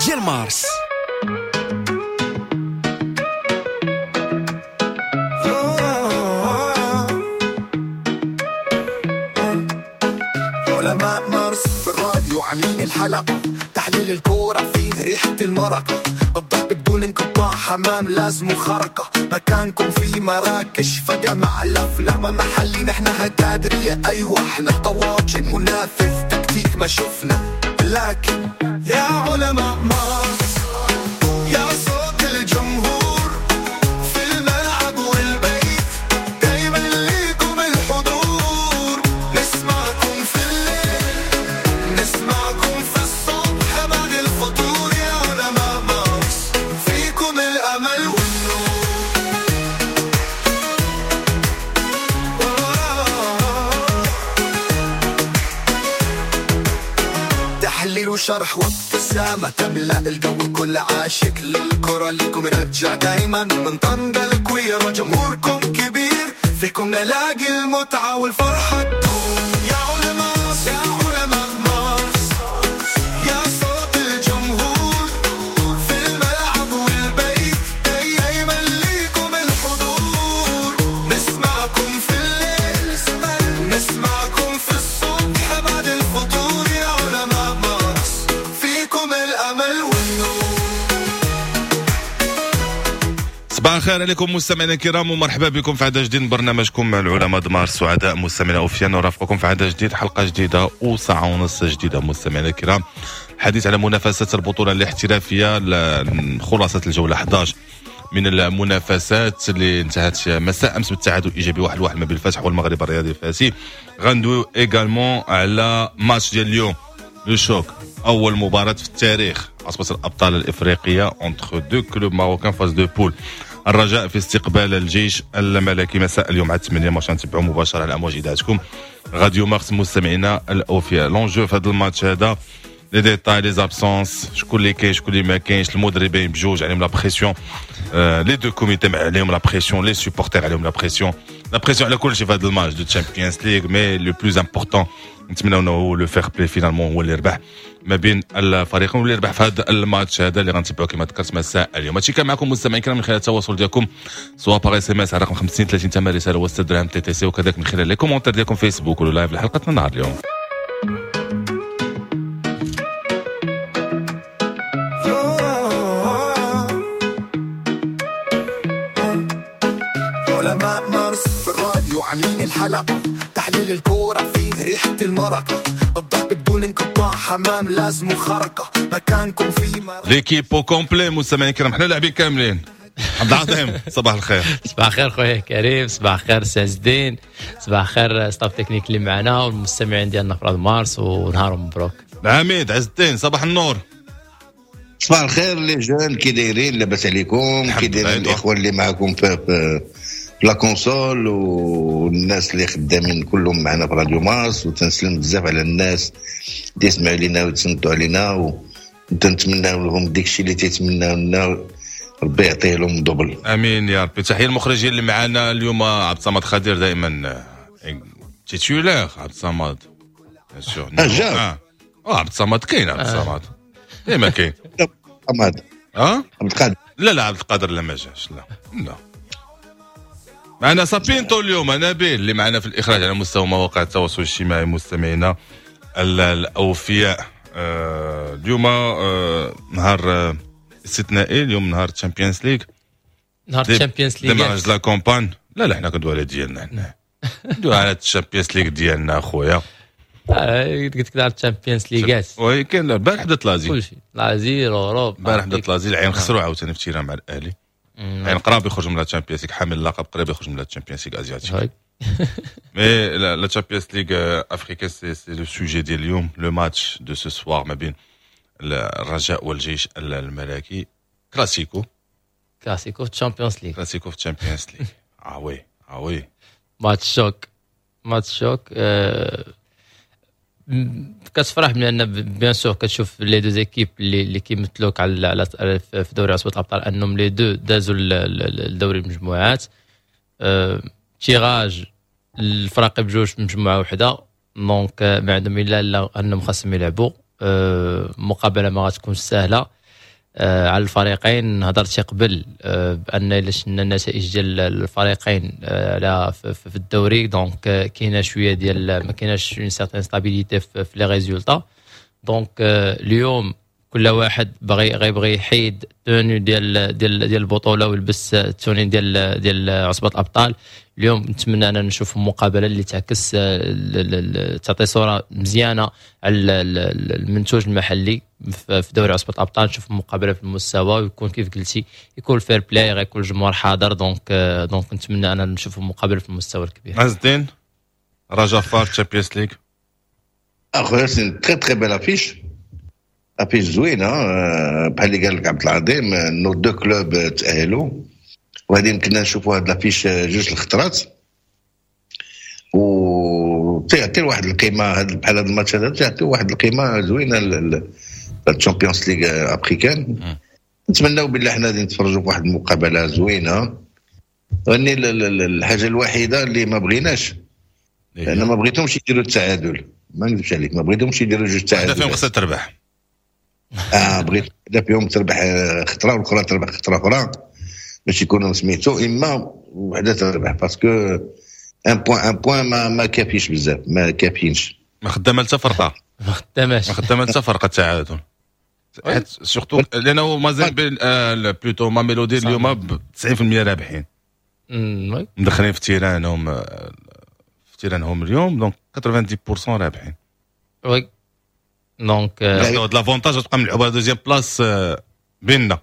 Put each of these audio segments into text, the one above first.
ديال مارس. علماء مارس في الراديو عاملين الحلقة، تحليل الكورة فيه ريحة المرقة، الضرب بدون انقطاع حمام لازم خرقة، مكانكم في مراكش فجأة مع الأفلام محلي، نحنا هكادرية أيوة احنا طواجن منافس تكتيك ما شفنا، لكن يا علماء مارس يا صوت الجمهور في الملعب والبيت دايما ليكم الحضور، نسمعكم في الليل نسمعكم في الصبح بعد الفطور، يا علماء مارس فيكم الأمل والنور. تحليل وشرح وابتسامة تملأ الجو، كل عاشق للكرة لكم يرجع دايما من طنجة الكويرة، جمهوركم كبير فيكم نلاقي المتعة والفرحة تدوم، يا علماء يا علماء مارس يا صوت الجمهور في الملعب والبيت دايما ليكم الحضور، نسمعكم في الليل نسمعكم في الصبح بعد الفطور، يا علماء مارس فيكم الأمل والنور. صباح الخير عليكم مستمعينا الكرام ومرحبا بكم في عدد جديد من برنامجكم العلماء دمار. سعداء مستمعينا اوفياء نرافقكم في عدد جديد، حلقه جديده وساعه ونص جديده مستمعينا الكرام. حديث على منافسات البطوله الاحترافيه، خلاصه الجوله 11 من المنافسات اللي انتهت مساء امس بالتعادل ايجابي 1-1 ما بين الفتح والمغرب الرياضي الفاسي. غندويو ايغالمون على ماتش ديال اليوم لو شوك، اول مباراه في التاريخ عصبه الابطال الافريقيه اونتر دو كلوب ماروكان فاز دو بول. الرجاء في استقبال الجيش الملكي مساء اليوم على 8 باش نتبعوا مباشره على امواج اذاعتكم راديو مارس مستمعينا الاوفياء. لونجو في هذا الماتش هذا لي ديتاي لي زابسونس، شكون اللي كاين شكون اللي ما كاينش، المدربين بجوج عليهم لا بريسيون، لي دو كوميتي عليهم لا بريسيون، لي سوبورتير عليهم لا بريسيون على كل شيء في هذا الماتش دو تشامبيونز ليغ. مي لو بلوز امبورطون نتمنى انه لو فير بلاي فينالمون هو اللي ربح ما بين الفريقين واللي ربح في هذا الماتش هذا اللي غنتبعوا كما ذكرت مساء اليوم. هادشي كان معكم مستمعين كرام من خلال التواصل ديالكم سواء باغ اس ام اس على رقم 50 30 تم رساله وسط درهم تي تي سي، وكذلك من خلال لي كومونتير ديالكم فيسبوك ولا لايف لحلقتنا النهار اليوم. علماء مارس في الراديو عاملين الحلقة، تحليل الكورة فيه ريحة المرقة، الضرب بدون انقطاع حمام لازم خرقة، مكانكم في ليكيبو كومبلي مستمعين الكرام، حنا لاعبين كاملين. عبد العظيم صباح الخير. صباح الخير خويا كريم، صباح الخير سي عز الدين، صباح الخير ستاف تكنيك اللي معنا والمستمعين ديالنا في راديو مارس، ونهارهم مبروك. العميد عز الدين صباح النور. صباح الخير لي جون، كي دايرين؟ لاباس عليكم؟ كي دايرين الاخوان اللي معكم في لا كونسول والناس اللي خدامين كلهم معنا في راديو مارس، وتنسلم بزاف على الناس اللي يسمعوا لينا ويتصنتوا علينا، ونتمنى لهم داكشي اللي تيتمناو لنا ربي يعطيه لهم دبل. امين يا ربي. تحيه المخرجين اللي معنا اليوم، عبد الصمد خضير دائما تيتولير. عبد الصمد جا عبد الصمد كاين، عبد الصمد ديما كاين. عبد القادر لا عبد القادر لا ما جاش. لا معنا سابينتو اليوم، نبيل اللي معنا في الإخراج على مستوى مواقع التواصل الاجتماعي مستمعينا الأوفياء. اليوم نهار استثنائي، اليوم نهار تشامبيونز ليغ، نهار تشامبيونز ليغ ديماج لا كومبان. لا حنا كندوي على ديالنا، حنا ندوي على التشامبيونز ليغ ديالنا اخويا. قلت لك نهار تشامبيونز ليغات وي كاين البارح بدات لازي كلشي لازي اوروب، البارح بدات لازي العين خسروا عاوتاني في تيران مع الاهلي. يعني قراب يخرج من الشامبيونز ليغ، حامل اللقب قريب يخرج من الشامبيونز ليغ ازياتيك. مي لا تشامبيونز ليغ افريكا سي لو سوجي ديال اليوم. لو ماتش دو سو سوار ما بين الرجاء والجيش الملكي، كلاسيكو في الشامبيونز ليغ، كلاسيكو في الشامبيونز ليغ. وي ماتش شوك. كتفرح من ان بيان سور كتشوف لي دو زيكيب اللي كيمثلوك على في دوري عصبة الابطال انهم لي دو دازوا الدوري المجموعات. تيراج الفرق بجوج مجموعه وحده، دونك ما عندهم الا انهم خاصهم يلعبوا. مقابله ما غتكونش سهله. على الفريقين. هضرت قبل بان الا شفنا النتائج ديال الفريقين في الدوري دونك كاينه شويه ديال ما كايناش اون سيرتين ستابيليتي في لي ريزولطا. دونك اليوم كل واحد غيبغي يحيد توني ديال البطوله ويلبس التوني ديال عصبه الابطال. اليوم نتمنى ان نشوف مقابله اللي تعكس تعطي صوره مزيانه على المنتوج المحلي في دوري عصبه الابطال. نشوف مقابله في المستوى ويكون كيف قلتي يكون فير بلاي، غيكون الجمهور حاضر. دونك نتمنى ان نشوف مقابله في المستوى الكبير. عز الدين رجاء فار تشامبيونز ليغ اخويا سي تري تري بيل افيش زوينه بحال اللي قال لك عبد العظيم. نو دو كلوب تاهلوا وهذه يمكننا نشوفوا هاد لافيش جوج الخطرات وتعطي واحد القيمه. هاد بحال هاد الماتش هذا تعطي واحد القيمه زوينه للتشامبيونز ليغ افريكان. نتمناو بالله حنا غادي نتفرجوا بواحد المقابله زوينه. راني الحاجه الوحيده اللي ما بغيناش لان ما بغيتهمش يديروا التعادل، ما نكذبش عليك، ما بغيتهمش يديروا جوج تعادل. فيهم خصها تربح. بغيت فيهم تربح خطره والاخرى تربح خطره اخرى باش يكونوا سميتو اما وحده تربح باسكو ان بوين ما كافيش بزاف، ما كافيينش. ما خدامه حتى فرقه، ما خدامه حتى فرقه التعادل سورتو لانه مازال بلوتو ما ميلودي اليوم ب 90% رابحين. مدخلين في تيرانهم اليوم دونك 90% رابحين. وي دونك هاد لافونتاج تبقى نلعبوا على دوزيام بلاص بيناتنا.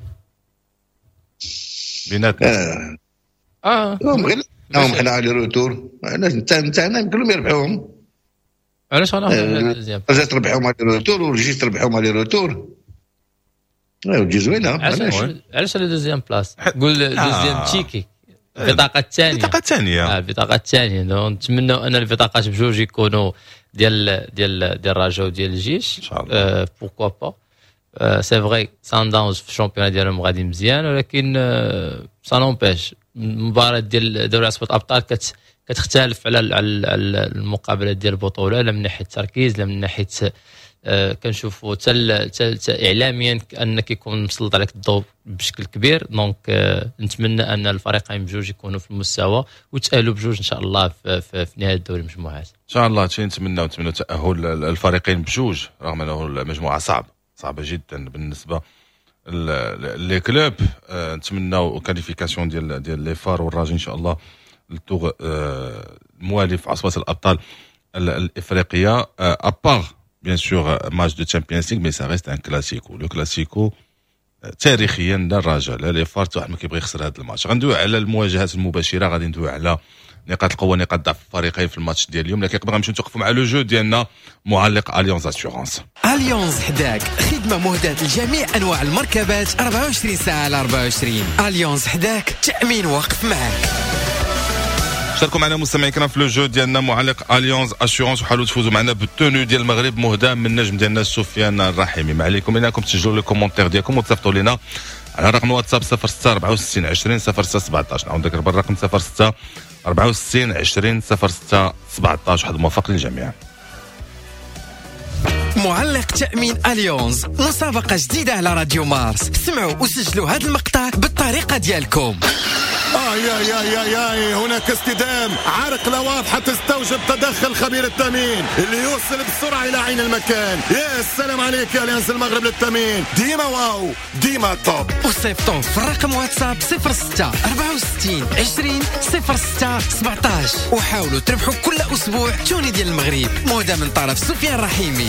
حنا على روتور نتاعنا كلهم يربحوهم. علاش رجعت تربحهم على روتور ورجيت تربحهم على روتور وتجي زوينه. علاش على دوزيام بلاص؟ قول دوزيام تشيكي البطاقه الثانيه. نتمنوا ان البطاقات بجوج يكونوا ديال الرجاء وديال الجيش. بوركوا با. سي فري سانداونز في الشامبيون ديالهم غادي مزيان ولكن سا نومبيش المباراه ديال دوري عصبه الابطال كتختلف على المقابلات ديال البطوله، لا من ناحيه التركيز لا من ناحيه كنشوفوا حتى اعلاميا ان كيكون مسلط عليك الضوء بشكل كبير. دونك نتمنى ان الفريقين بجوج يكونوا في المستوى وتاهلوا بجوج ان شاء الله في نهايه دوري المجموعات ان شاء الله. نتمنوا تاهل الفريقين بجوج رغم انه المجموعه صعبه جدا بالنسبه لي كلوب. نتمنوا كاليفيكاسيون ديال لي فار والراجي ان شاء الله التور الموالي في عصبه الابطال الافريقيه. ابار bien sûr match de Champions League mais ça reste un classico. Le classico تاريخيا للرجاء لا لي فار واحد ما كيبغي يخسر هذا الماتش. غندوي على المواجهات المباشره، غادي ندوي على نقاط القوه نقاط ضعف الفريقين في الماتش ديال اليوم، لكن قبل غنمشيو نتوقفوا مع لو جو ديالنا معلق اليونز اسيورونس. اليونز حداك، خدمه مهداه لجميع انواع المركبات 24 ساعه على 24. اليونز حداك، تامين واقف معك. شاركوا معنا مستمعين الكرام في لو جو ديالنا معلق اليونز اسيورونس وحاولوا تفوزوا معنا بالتونو ديال المغرب مهداه من النجم ديالنا سفيان الرحيمي. ما عليكم انكم تسجلوا لي كومونتير ديالكم وتصيفطوا لنا على رقم واتساب 06 64 20 06 17. نعاود نذكر بالرقم 06 64 20 06 17. واحد موفق للجميع. معلق تأمين اليونز، مسابقة جديدة على راديو مارس. سمعوا وسجلوا هذا المقطع بالطريقة ديالكم. ياي هناك اصطدام، عرقلة واضحة تستوجب تدخل خبير التأمين اللي يوصل بسرعة إلى عين المكان. يا السلام عليك يا اليانس المغرب للتأمين، ديما واو ديما توب. وصيفطوا في الرقم واتساب 06 64 20 06 17 وحاولوا تربحوا كل أسبوع توني ديال المغرب مهدى من طرف سفيان الرحيمي.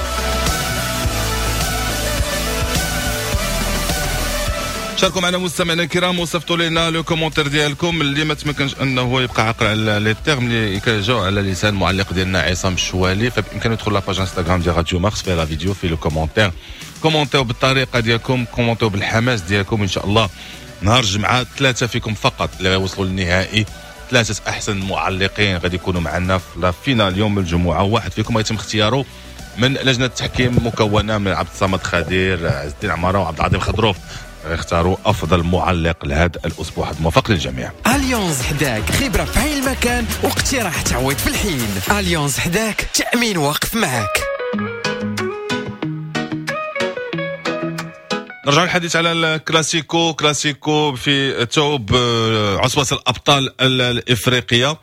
شاركوا معنا مستمعينا الكرام وصيفطوا لنا لو كومونتير ديالكم اللي ما تمكنش انه يبقى عاقل على لي تيرم اللي كيجاو على لسان المعلق ديالنا عصام الشوالي، فبامكانه يدخل لاباج انستغرام ديال راديو مارس فيها لا فيديو في لو كومونتير بالطريقه ديالكم، كومونتيو بالحماس ديالكم. ان شاء الله نهار الجمعه 3 فيكم فقط اللي غيوصلوا للنهائي، 3 احسن معلقين غادي يكونوا معنا في لا فينال يوم الجمعه. واحد فيكم يتم اختياره من لجنه التحكيم مكونه من عبد الصمد خدير، عز الدين عماره وعبد العظيم خضروف. اختاروا افضل معلق لهذا الاسبوع. موفق للجميع. اليونز حداك، خبره في عين المكان واقتراح تعويض في الحين. اليونز حداك، تامين واقف معك. نرجع للحديث على الكلاسيكو في توب عصبة الأبطال الإفريقية.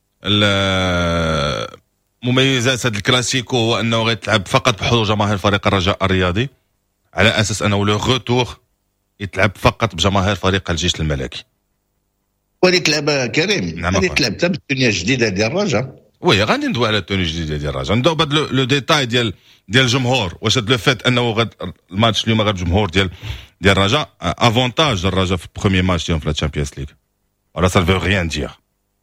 مميزات هذا الكلاسيكو هو أنه غيتلعب فقط بحضور جماهير فريق الرجاء الرياضي، على أساس أنه لو غوتور يتلعب فقط بجماهير فريق الجيش الملكي. وهذه تلعب كريم، هذه تلعب تبع الدنيا الجديدة ديال الرجاء. وي غادي ندوي على التوني الجديده ديال الرجاء، ندوي بهذا لو ديتاي ديال الجمهور. واش هذا لو فيت انه الماتش اليوم غير الجمهور ديال الرجاء افونتاج الرجاء في البروميير ماتش ديالهم في لا تشامبيونز ليغ، ولا سا فو ريان دير.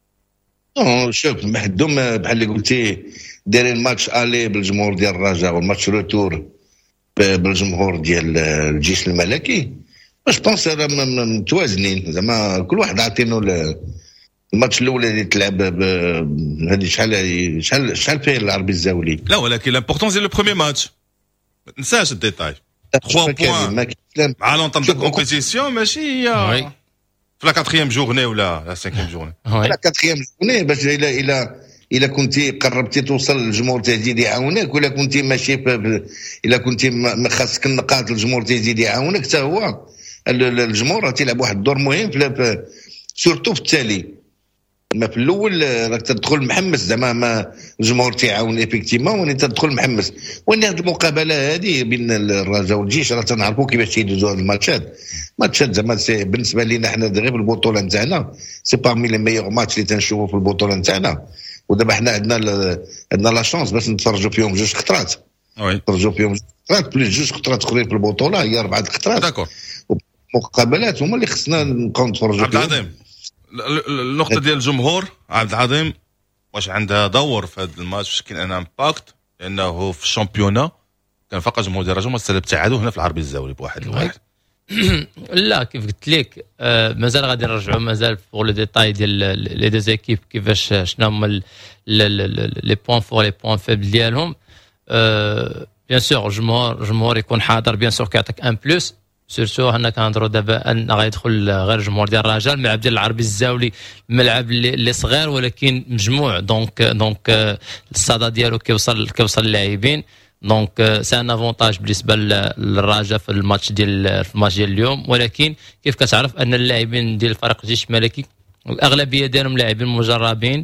شوف محدوم بحال اللي قلتي دايرين ماتش الي بالجمهور ديال الرجاء والماتش روتور بالجمهور ديال الجيش الملكي. واش بونس متوازنين، زعما كل واحد عاطينو الماتش الاول اللي تلعب هذه شحال فيه العربي الزاولي. لا ولكن لامبورطون سي لو بروميير ماتش، ما تنساش الديتاي 3 بوين مع لونطون دو كومبيتيسيون، ماشي هي في لا 4 جورني ولا لا 5 جورني. لا 4 جورني باش الا كنتي قربتي توصل للجمهور تزيد يعاونك، ولا كنتي ماشي الا كنتي ما خاصك النقاط الجمهور تزيد يعاونك. حتى هو الجمهور تيلعب واحد الدور مهم في سورتو في التالي. ما في الاول راك تدخل محمس، زعما ما الجمهور تيعاون ايفيكتيمون وانت تدخل محمس. وان هذه المقابله هذه بين الرجاء والجيش راه تنعرفوا كيفاش تيدوزوا هاد الماتشات زعما بالنسبه لينا حنا غير في البطوله نتاعنا سي بارمي لي ميور ماتش اللي تنشوفوا في البطوله نتاعنا. ودابا حنا عندنا لا شانس باش نتفرجوا فيهم 2 خطرات. نتفرجوا فيهم 2 خطرات بليس 2 خطرات اخرين في البطوله، هي 4 خطرات. داكور. مقابلات هما اللي خصنا نبقاو نتفرجوا فيهم. عبد العظيم، النقطة ديال الجمهور عبد العظيم واش عندها دور في هذا الماتش؟ واش كاين ان امباكت؟ لانه في الشامبيونا كان فقط جمهور ديال الرجاء مازال ابتعادوا هنا في العربي الزاولي بواحد الواحد. لا كيف قلت لك مازال غادي نرجعوا مازال فوق لو ديتاي ديال لي دو زيكيب كيفاش شنو هما لي بوين فور لي بوين فيبل ديالهم. بيان سور الجمهور يكون حاضر بيان سور كيعطيك ان بلوس، سيرتو حنا كنهضروا دابا ان غيدخل غير الجمهور ديال الرجاء. الملعب ديال العربي الزاولي الملعب اللي صغير ولكن مجموع، دونك الصدى ديالو كيوصل اللاعبين، دونك سي ان افونتاج بالنسبه للرجاء في الماتش ديال اليوم. ولكن كيف كتعرف ان اللاعبين ديال الفريق الجيش الملكي الاغلبيه ديالهم لاعبين مجربين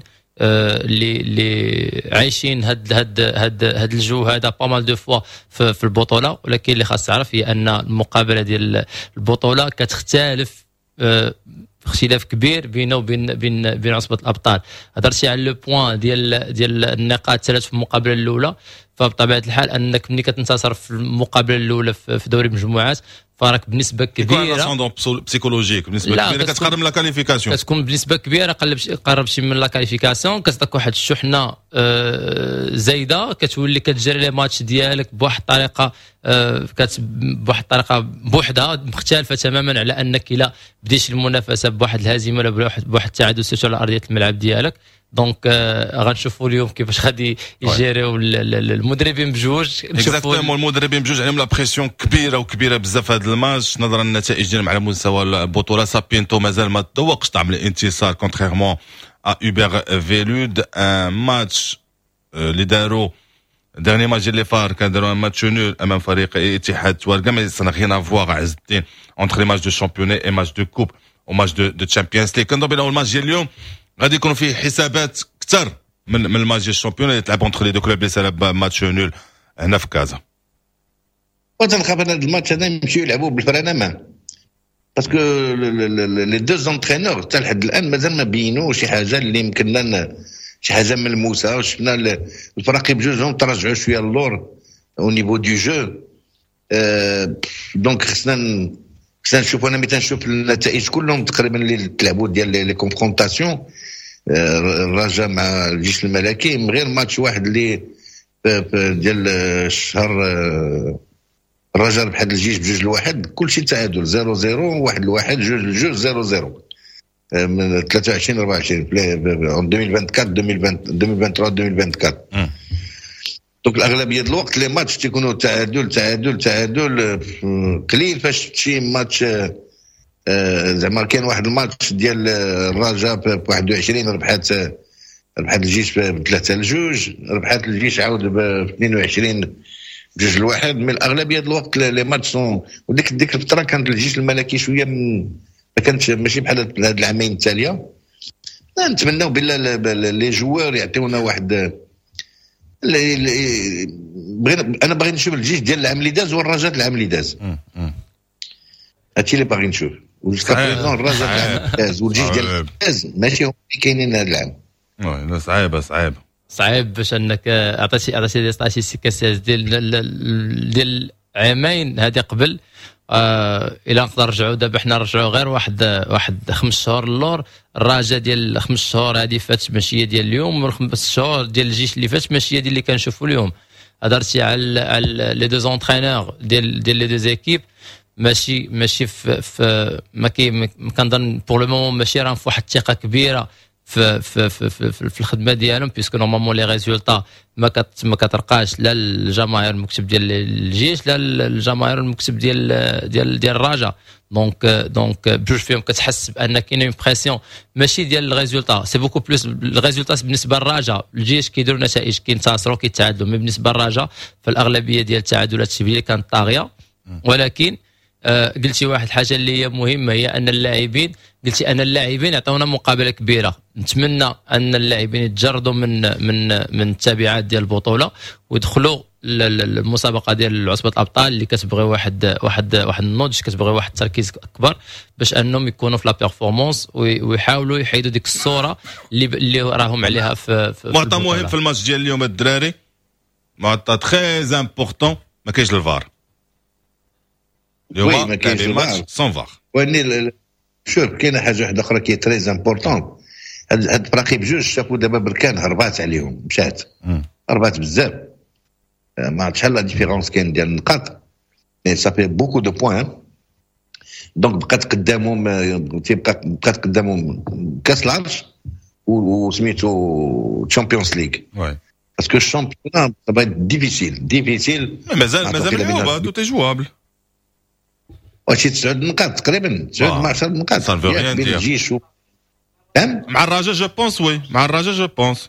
اللي عايشين هاد الجو هذا با مال دو فوا في البطوله. ولكن اللي خاص تعرف هي ان المقابله ديال البطوله كتختلف اختلاف كبير بينه وبين عصبه الابطال. هضرتي على لو بوين ديال النقاط 3 في المقابله الاولى، فبطبيعه الحال انك ملي كتنتصر في المقابله الاولى في دوري المجموعات فراك بنسبه كبيره بسيكولوجيك بنسبه كبيره كتقرب من لا كاليفيكاسيون، كتكون بنسبه كبيره قربتي من لا كاليفيكاسيون، كتصدق واحد الشحنه زايده، كتولي كتجري لي ماتش ديالك بواحد الطريقه بوحدها مختلفه تماما على انك الا بديتي المنافسه بواحد الهزيمه ولا بواحد التعادل سيرتو على ارضيه الملعب ديالك. دونك غنشوفوا اليوم كيفاش غادي يجيريو المدربين بجوج. اكزاكتومون المدربين بجوج عليهم لا بريسيون كبيره بزاف هذا الماتش نظرا للنتائج ديالهم على مستوى البطوله. سابينتو مازال ما تذوقش طعم الانتصار كونتريرمون ا اوبر فيلود. ان ماتش اللي داروا dernier match ديال لي فار كان داروا ان ماتش نول امام فريق اتحاد توارقه، مي سا rien à voir عز الدين entre les matchs de championnat et match de coupe au match de Champions League. كنظن بان الماتش ديال اليوم غادي يكونوا فيه حسابات كثر من الماتش ديال الشامبيون اللي تلعب اونتر لي دو كلوب اللي سالب ماتش نول هنا في كازا. وتنخاف ان هذا الماتش هذا يمشيو يلعبوا بالفرنما باسكو لي دو زونترينور حتى لحد الان مازال ما بينوا شي حاجه اللي يمكننا شي حاجه ملموسه. وشفنا الفرق بجوجهم تراجعوا شويه اللور او نيفو دو جو. دونك خصنا نشوفوا، انا ملي تنشوف النتائج كلهم تقريبا اللي تلعبوا ديال لي كونفرونطاسيون الرجاء مع الجيش الملكي، من غير ماتش واحد اللي ديال الشهر الرجاء بحال الجيش ب2-1 كلشي تعادل 0-0 1-1 2-2 0-0 من 23 24 2024. دونك الاغلبيه د الوقت لي ماتش تيكونوا تعادل قليل فاش تمشي ماتش. زعما كاين واحد الماتش ديال الرجاء ب 21 ربحات الجيش ب 3-2، ربحات الجيش عاود ب 22 بجوج الواحد. من الاغلبيه ديال الوقت لي ماتش سون، وديك الفتره كانت الجيش الملكي شويه ما كانتش ماشي بحال هاد العامين التاليه. نتمناو بالله لي جوار يعطيونا واحد انا باغي نشوف الجيش ديال العام اللي داز والرجاء العام اللي داز. هادشي اللي باغي نشوف. وجسكا بريزون الرجاء العام اللي داز والجيش ديال داز ماشي هما اللي كاينين هذا العام. وي صعيب باش انك عطيتي دي ستاتيستيك ديال عامين هذه قبل. الى نقدر نرجعوا دابا حنا نرجعوا غير واحد 5 شهور اللور. الرجاء ديال 5 شهور هذه فات ماشي هي ديال اليوم، و5 شهور ديال الجيش اللي فات ماشي هي ديال اللي كنشوفوا اليوم. هضرتي على لي دو زونترينور ديال لي دو زيكيب، ماشي في ما كنظن بور لو مومون ماشي راهم في واحد الثقه كبيره في الخدمه ديالهم، بيسكو نورمالمون لي ريزولطا ما كترقاش لا الجماهير المكتب ديال الجيش لا الجماهير المكتب ديال الرجاء. دونك بجوج فيهم كتحس بان كاين اون بريسيون ماشي ديال الريزولطا، سي بوكو بلوس الريزولطا بالنسبه للرجاء. الجيش كيديروا نتائج، كينتصروا كيتعادلوا، مي بالنسبه للرجاء فالاغلبيه ديال التعادلات الشبيه كانت طاغيه. ولكن قلتي واحد الحاجه اللي هي مهمه، هي ان اللاعبين عطاونا مقابله كبيره. نتمنى ان اللاعبين يتجردوا من التبعات ديال البطوله ويدخلوا المسابقه ديال عصبه الابطال اللي كتبغي واحد النضج، كتبغي واحد التركيز اكبر باش انهم يكونوا في لا بيرفورمانس ويحاولوا يحيدوا ديك الصوره اللي راهم عليها في معطى مهم في الماتش ديال اليوم الدراري، معطى تري امبورطون. ما كاينش الفار اليوم، ما كاينش الماتش سون فار. واني شوف كاينه حاجه واحده اخرى كي تري امبورطون. هاد الفراقي بجوج شافوا دابا بركان هربات عليهم، مشات هربات بزاف. ما عرفتش شحال لا ديفيرونس كاين ديال النقاط، مي صافي بوكو دو بوين. دونك بقات قدامهم كاس العرش وسميتو تشامبيونز ليغ. باسكو الشامبيون صافي ديفيسيل مازال ملعوبه تو تجوابل. وشي 9 نقاط تقريبا، 9 مع 10 نقاط بين الجيش مع الرجاء جو بونس. وي مع الرجاء جو بونس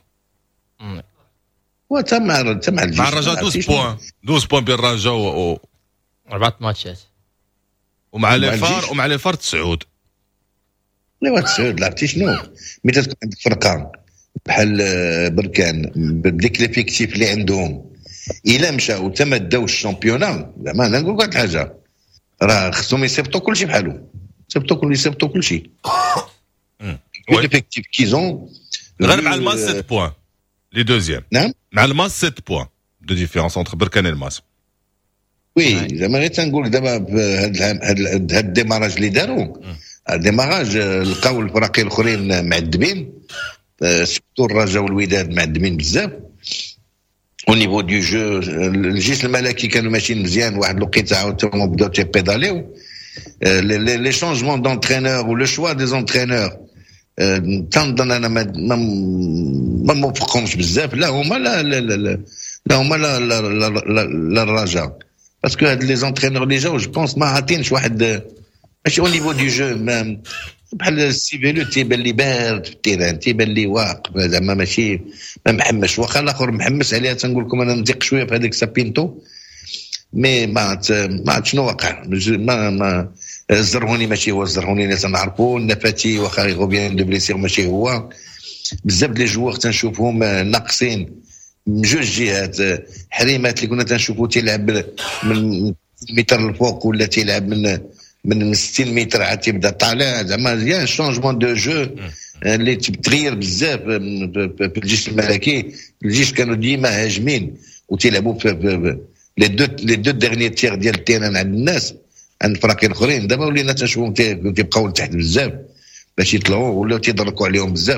مع الجيش مع الرجاء 12 بوان بين الرجاء و 4 ماتشات ومع لي فار 9. لا 9 لعبتي شنو؟ ملي تكون عندك فرقه بحال بركان بديك ليفيكتيف اللي عندهم الا مشاو تما داو الشامبيونا، زعما انا نقول واحد الحاجه، راه خصهم يصيفطوا كلشي بحالو، يصيفطوا كلشي. ليفيكتيف كيزون غير مع الماس 7 بوان لي دوزيام. نعم مع الماس 7 بوان دو ديفيرونس انتر بركان الماس. وي زعما غير تنقول دابا هاد الديماراج اللي داروا، الديماراج لقاو الفراقي الاخرين معذبين، سورتو الرجاء والوداد معذبين بزاف. او نيفو دو جو الجيش الملكي كانوا ماشيين مزيان، واحد الوقيته عاوتاني بداو تيبيداليو. لي شونجمون دونترينور و لو شوا دي زونترينور تنظن انا ما موفقهمش بزاف، لا هما لا هما لا الرجاء. باسكو هاد لي زونترينور اللي جاو جو بونس ما عاطينش واحد ماشي او نيفو دو جو بحال السيفيلو تيبان لي بارد في التيران، تيبان لي واقف زعما ماشي ما محمش. واخا الاخر محمس عليها تنقول لكم انا نضيق شويه في هذاك سابينتو، مي ما عرفت شنو واقع. ما الزرهوني ماشي هو الزرهوني اللي تنعرفو، النفاتي واخا غوبيان دو بليسير ماشي هو. بزاف ديال الجوار تنشوفهم ناقصين من جوج جهات. حريمات اللي كنا تنشوفو تيلعب من متر الفوق ولا تيلعب من 60 متر عاد تيبدا طالع، زعما يا شونجمون دو جو اللي تغير بزاف في الجيش الملكي. الجيش كانوا ديما هاجمين وتيلعبوا في لي دو ديرني تير ديال التيران عند الناس، عند الفراقين الاخرين. دابا ولينا تنشوفهم تيبقاو لتحت بزاف باش يطلعوا، ولاو تيضركوا عليهم بزاف.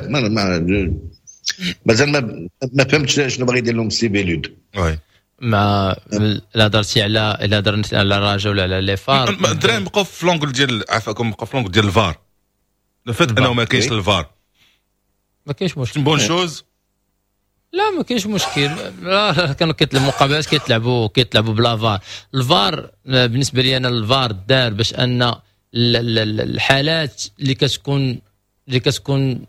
مازال ما فهمتش شنو باغي يدير لهم السي بيلود. ما لا هضرتي على الرجاء ولا على لي فار. الدراري بقاو في لونغل ديال عفاكم، بقاو في لونغل ديال الفار. لو فات انه ما كاينش الفار ما كاينش مشكل، بون شوز. لا ما كاينش مشكل. كانوا المقابلات كيتلعبوا بلا فار. الفار بالنسبه لي انا الفار دار باش ان الحالات اللي كتكون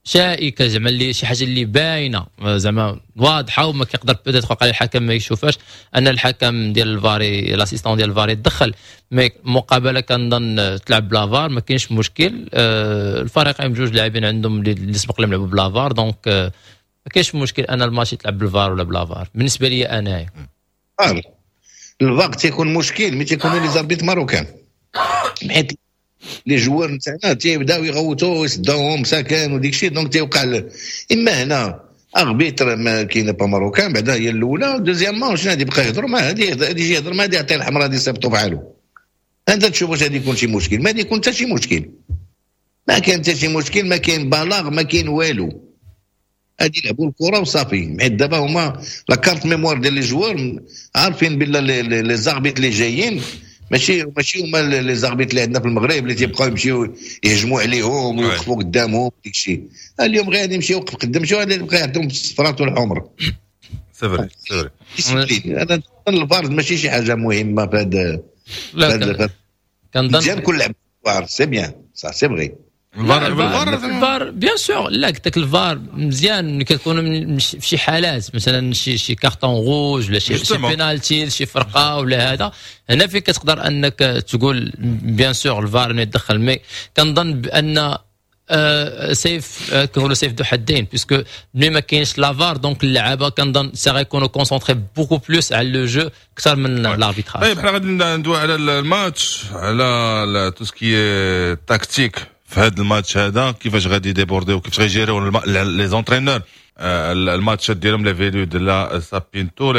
شائكه زعما اللي شي حاجه اللي باينه زعما واضحه وما كيقدر بيتيت وقع الحكم ما يشوفهاش ان الحكم ديال الفاري لاسيستون ديال الفاري تدخل مي مقابله كنظن تلعب بلا فار ما كاينش مشكل. الفريقين بجوج لاعبين عندهم اللي سبق لهم لعبوا بلا فار دونك ما كاينش مشكل ان الماتش يتلعب بالفار ولا بلا فار بالنسبه لي انايا. الفار تيكون مشكل ملي تيكونوا لي زاربيط ماروكان حيت لي جوار نتاعنا تيبداو يغوتوا ويصداوهم ساكن وديك الشيء دونك تيوقع اما هنا اربيتر ما كاين با ماروكان بعدا هي الاولى دوزيامون شنو غادي يبقى يهضروا مع هذه يجي يهضر مع هذه يعطي الحمراء هذه يصيبطوا بحالو. انت تشوف واش غادي يكون شي مشكل ما غادي يكون حتى شي مشكل ما كاين حتى شي مشكل ما كاين بلاغ ما كاين والو غادي يلعبوا الكره وصافي. حيت دابا هما لا كارت ميموار ديال لي جوار عارفين بلا لي زاربيط اللي جايين ماشي هما لي زاربيط اللي عندنا في المغرب اللي تيبقاو يمشيو يهجموا عليهم ويوقفوا قدامهم ديك الشيء. اليوم غادي يمشي يوقف قدام شو غادي يبقى يعطيهم الصفرات والحمر. سيفري هذا الفار ماشي شي حاجه مهمه في هذا كنظن مزيان كل لعب الفار سي بيان صح سي فغي الفار بيان سور لا قلت لك الفار مزيان ملي كتكونوا في شي حالات مثلا شي كارطون روج ولا شي بينالتي شي فرقه ولا هذا هنا فين كتقدر انك تقول بيان سور الفار انه يتدخل. مي كنظن بان سيف كنقولوا سيف ذو حدين بيسكو ملي ما كاينش لافار دونك اللعابه كنظن سي غيكونوا كونسونطري بوكو بلوس على لو جو اكثر من لاربيتراج. طيب حنا غادي ندوي على الماتش على تو سكي تاكتيك في هذا الماتش هذا كيفاش غادي ديبورديو وكيفاش غيجيريو لي زونترينور الماتشات ديالهم لي فيديو ديال سابينتو.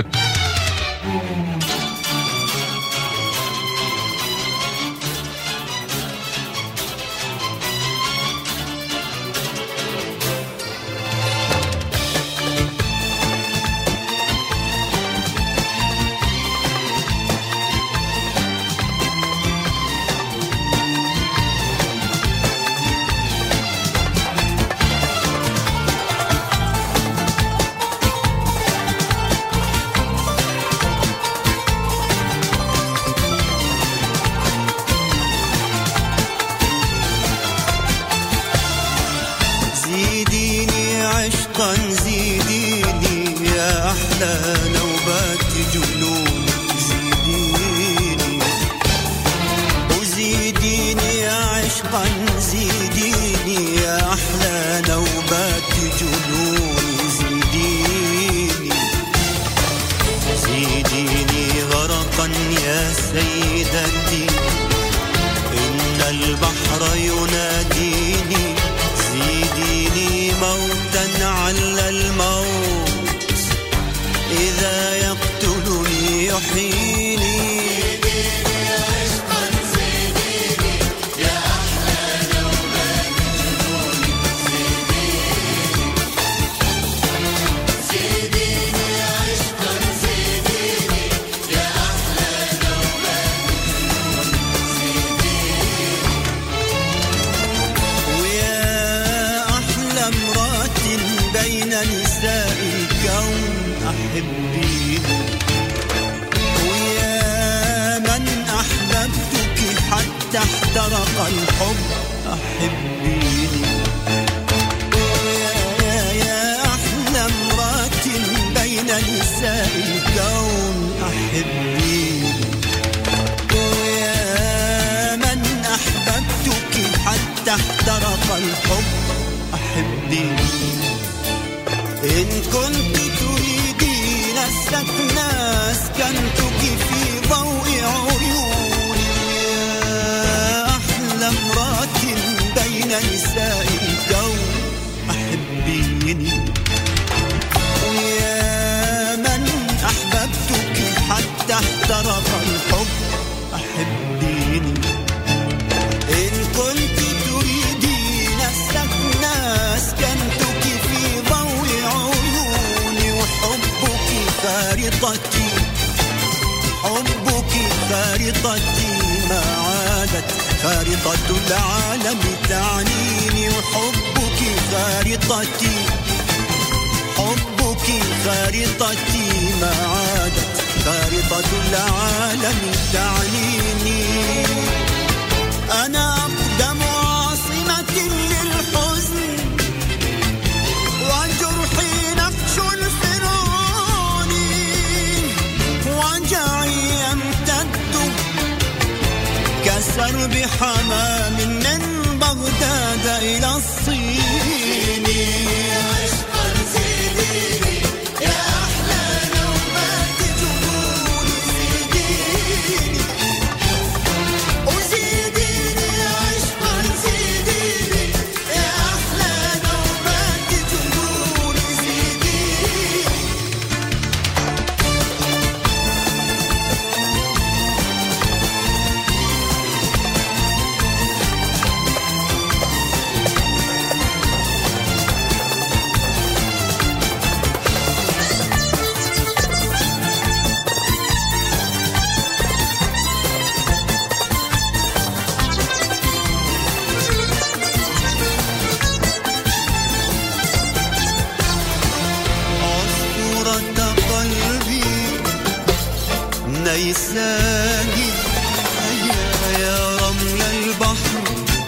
يساقي يا رمل البحر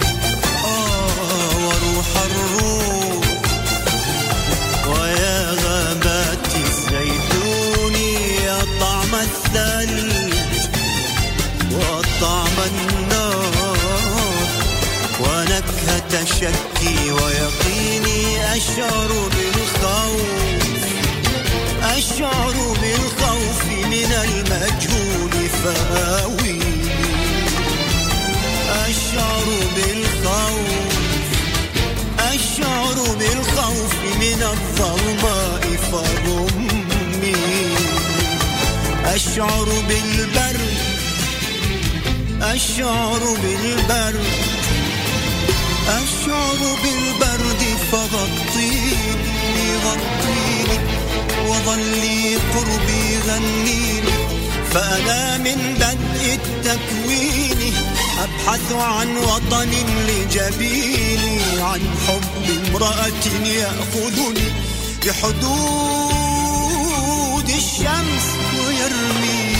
وروح الروح ويا غابات الزيتون يا طعم الثلج وطعم النار ونكهة شكي ويقيني أشعر بالخوف من المجهول فآويني أشعر بالخوف من الظلماء فرمي أشعر بالبرد فغطيني وظلي قربي غنيني فأنا من بدء التكوين أبحث عن وطن لجبيني عن حب امرأة يأخذني بحدود الشمس ويرميني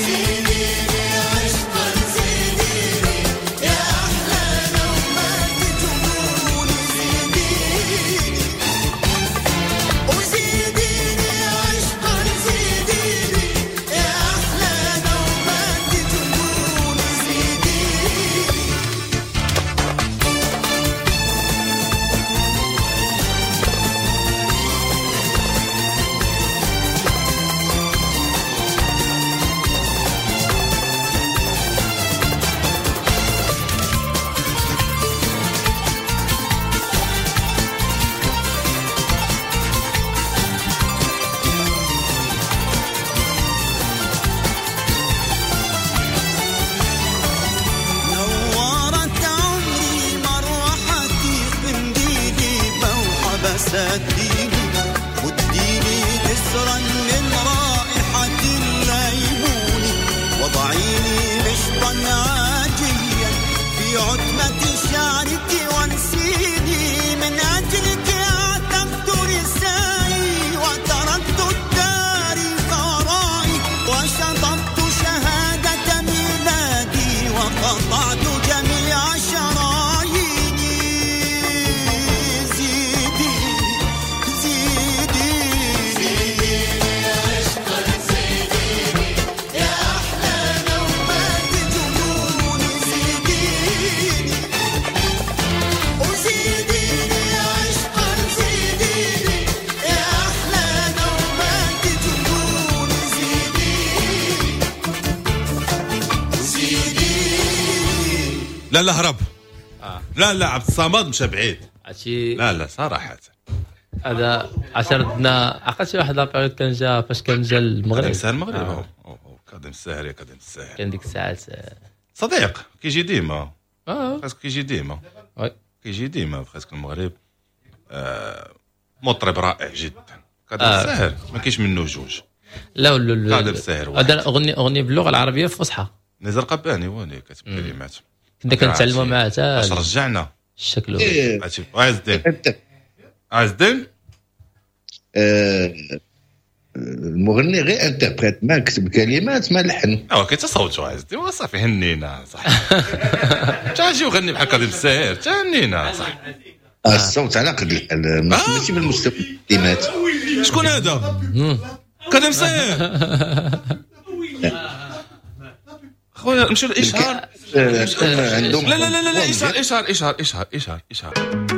وديني جسرا من رائحة الليمون وضعيني مشطا عاجيا في عتمة شعرك وانسيني من أجلك عتقت نسائي وتركت الدار ورائي وشطبت شهادة ميلادي وقطعت جميع شراييني لا هرب لا عبد الصمد مشى بعيد لا صراحة هذا عشرتنا عقلت شي واحد لابيريود كان جا فاش كان جا المغرب كادم الساهر كان ديك الساعات صديق كيجي ديما باسكو كيجي ديما باسكو المغرب مطرب رائع جدا كادم الساهر ما كاينش منه جوج لا كادم الساهر هذا اغنيه باللغه العربيه الفصحى نزار قباني واني كاتب كلمات كنا كنتعلموا معاه حتى باش رجعنا شكله عز الدين المغني غير انتربريت ما كتب كلمات ما لحن كيتصوتوا عز الدين وصافي هنينا صح تاجي وغني بحال كادم الساهر تهنينا صح الصوت على قد الحال ماشي بالمستوى الكلمات شكون هذا كادم الساهر خويا نمشيو للاشهار لا اشهار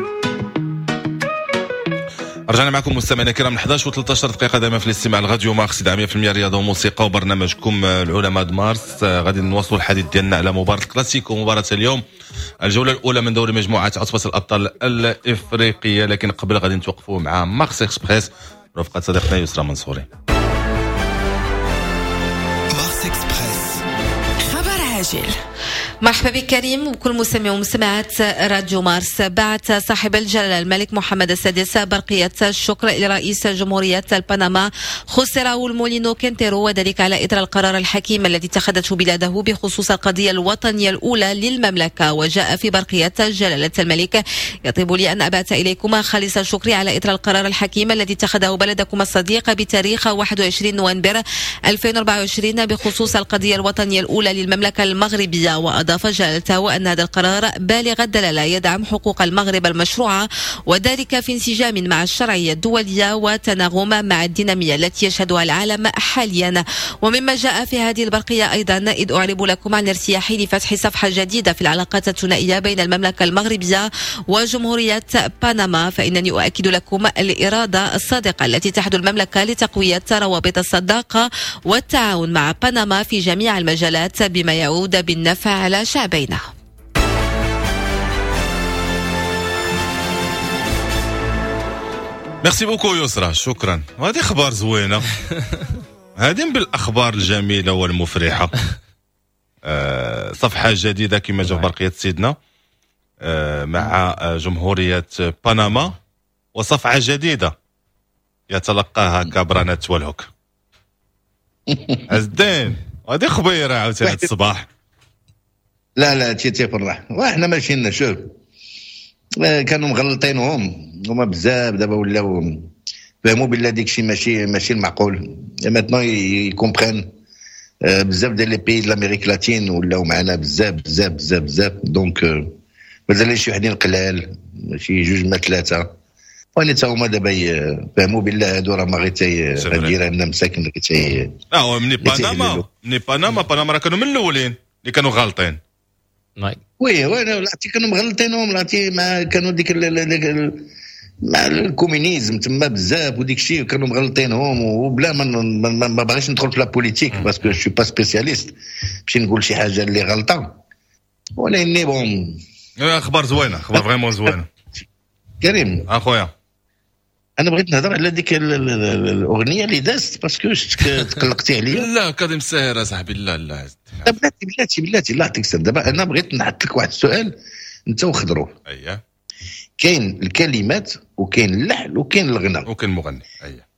رجعنا معكم مستمعينا الكرام 11 و13 دقيقه دائما في الاستماع لغاديو مارس 100% رياضه وموسيقى وبرنامجكم العلماء د مارس. غادي نواصلوا الحديث ديالنا على مباراه الكلاسيكو مباراه اليوم الجوله الاولى من دوري مجموعات عصبه الابطال الافريقيه. لكن قبل غادي نتوقفوا مع مارس اكسبريس رفقه صديقنا يسرى منصوري. مارس اكسبريس خبر عاجل. مرحبا بك كريم وكل مستمع ومستمعات راديو مارس. بعث صاحب الجلالة الملك محمد السادس برقية الشكر لرئيس جمهورية البنما خوسيه راؤول مولينو كينتيرو، وذلك على إثر القرار الحكيم الذي اتخذته بلاده بخصوص القضية الوطنية الأولى للمملكة. وجاء في برقية جلالة الملك: يطيب لي أن أبعث إليكما خالص الشكر على إثر القرار الحكيم الذي اتخذه بلدكم الصديق بتاريخ 21 نوفمبر 2024 بخصوص القضية الوطنية الأولى للمملكة المغربية. وأضاف جلالته أن هذا القرار بالغ الدلالة يدعم حقوق المغرب المشروعة، وذلك في انسجام مع الشرعية الدولية وتناغم مع الدينامية التي يشهدها العالم حاليا. ومما جاء في هذه البرقية أيضا: إذ أعرب لكم عن ارتياحي لفتح صفحة جديدة في العلاقات الثنائية بين المملكة المغربية وجمهورية بنما، فإنني أؤكد لكم الإرادة الصادقة التي تحدو المملكة لتقوية روابط الصداقة والتعاون مع بنما في جميع المجالات بما يعود بالنفع على شعبينا. ميرسي بوكو يسرى، شكرا. وهذه اخبار زوينه. هذه بالاخبار الجميله والمفرحه. صفحه جديده كما جا برقيه سيدنا مع جمهوريه بنما، وصفحه جديده يتلقاها كابرانة والهوك. الدين هذه خبيره عاوتاني هذا الصباح. لا تيفرح. وإحنا ماشيين شوف كانوا مغلطينهم هما بزاف، دابا ولاو فهموا بلي داكشي ماشي المعقول. ماتنو يكومبرين بزاف ديال لي بيي د لامريك لاتين ولاو معنا بزاف دونك مازال شي وحدين قلال، شي جوج ما ثلاثه، واني تا هما دابا فهموا بلي هادو راه ما غير عندنا مساكن غير مني بنما راه كانوا من الاولين اللي كانوا غالطين. وي لاتي كانوا مغلطينهم، لاتي ما كانوا ديك مع الكومونيزم تما بزاف وديك الشيء كانوا مغلطينهم. وبلا ما باغيش ندخل في لا بوليتيك باسكو جو با سبيسياليست باش نقول شي حاجه اللي غلطه، ولكن بون اخبار زوينه، اخبار فريمون زوينه. كريم اخويا انا بغيت نهضر على ديك الاغنيه اللي دازت باسكو تقلقتي عليا. لا كاظم الساهر صاحبي. لا بلاتي الله يعطيك السر. دابا انا بغيت نحط لك واحد السؤال انت وخضرو. اييه. كاين الكلمات وكاين اللحن وكاين الغنى وكاين المغني. اييه.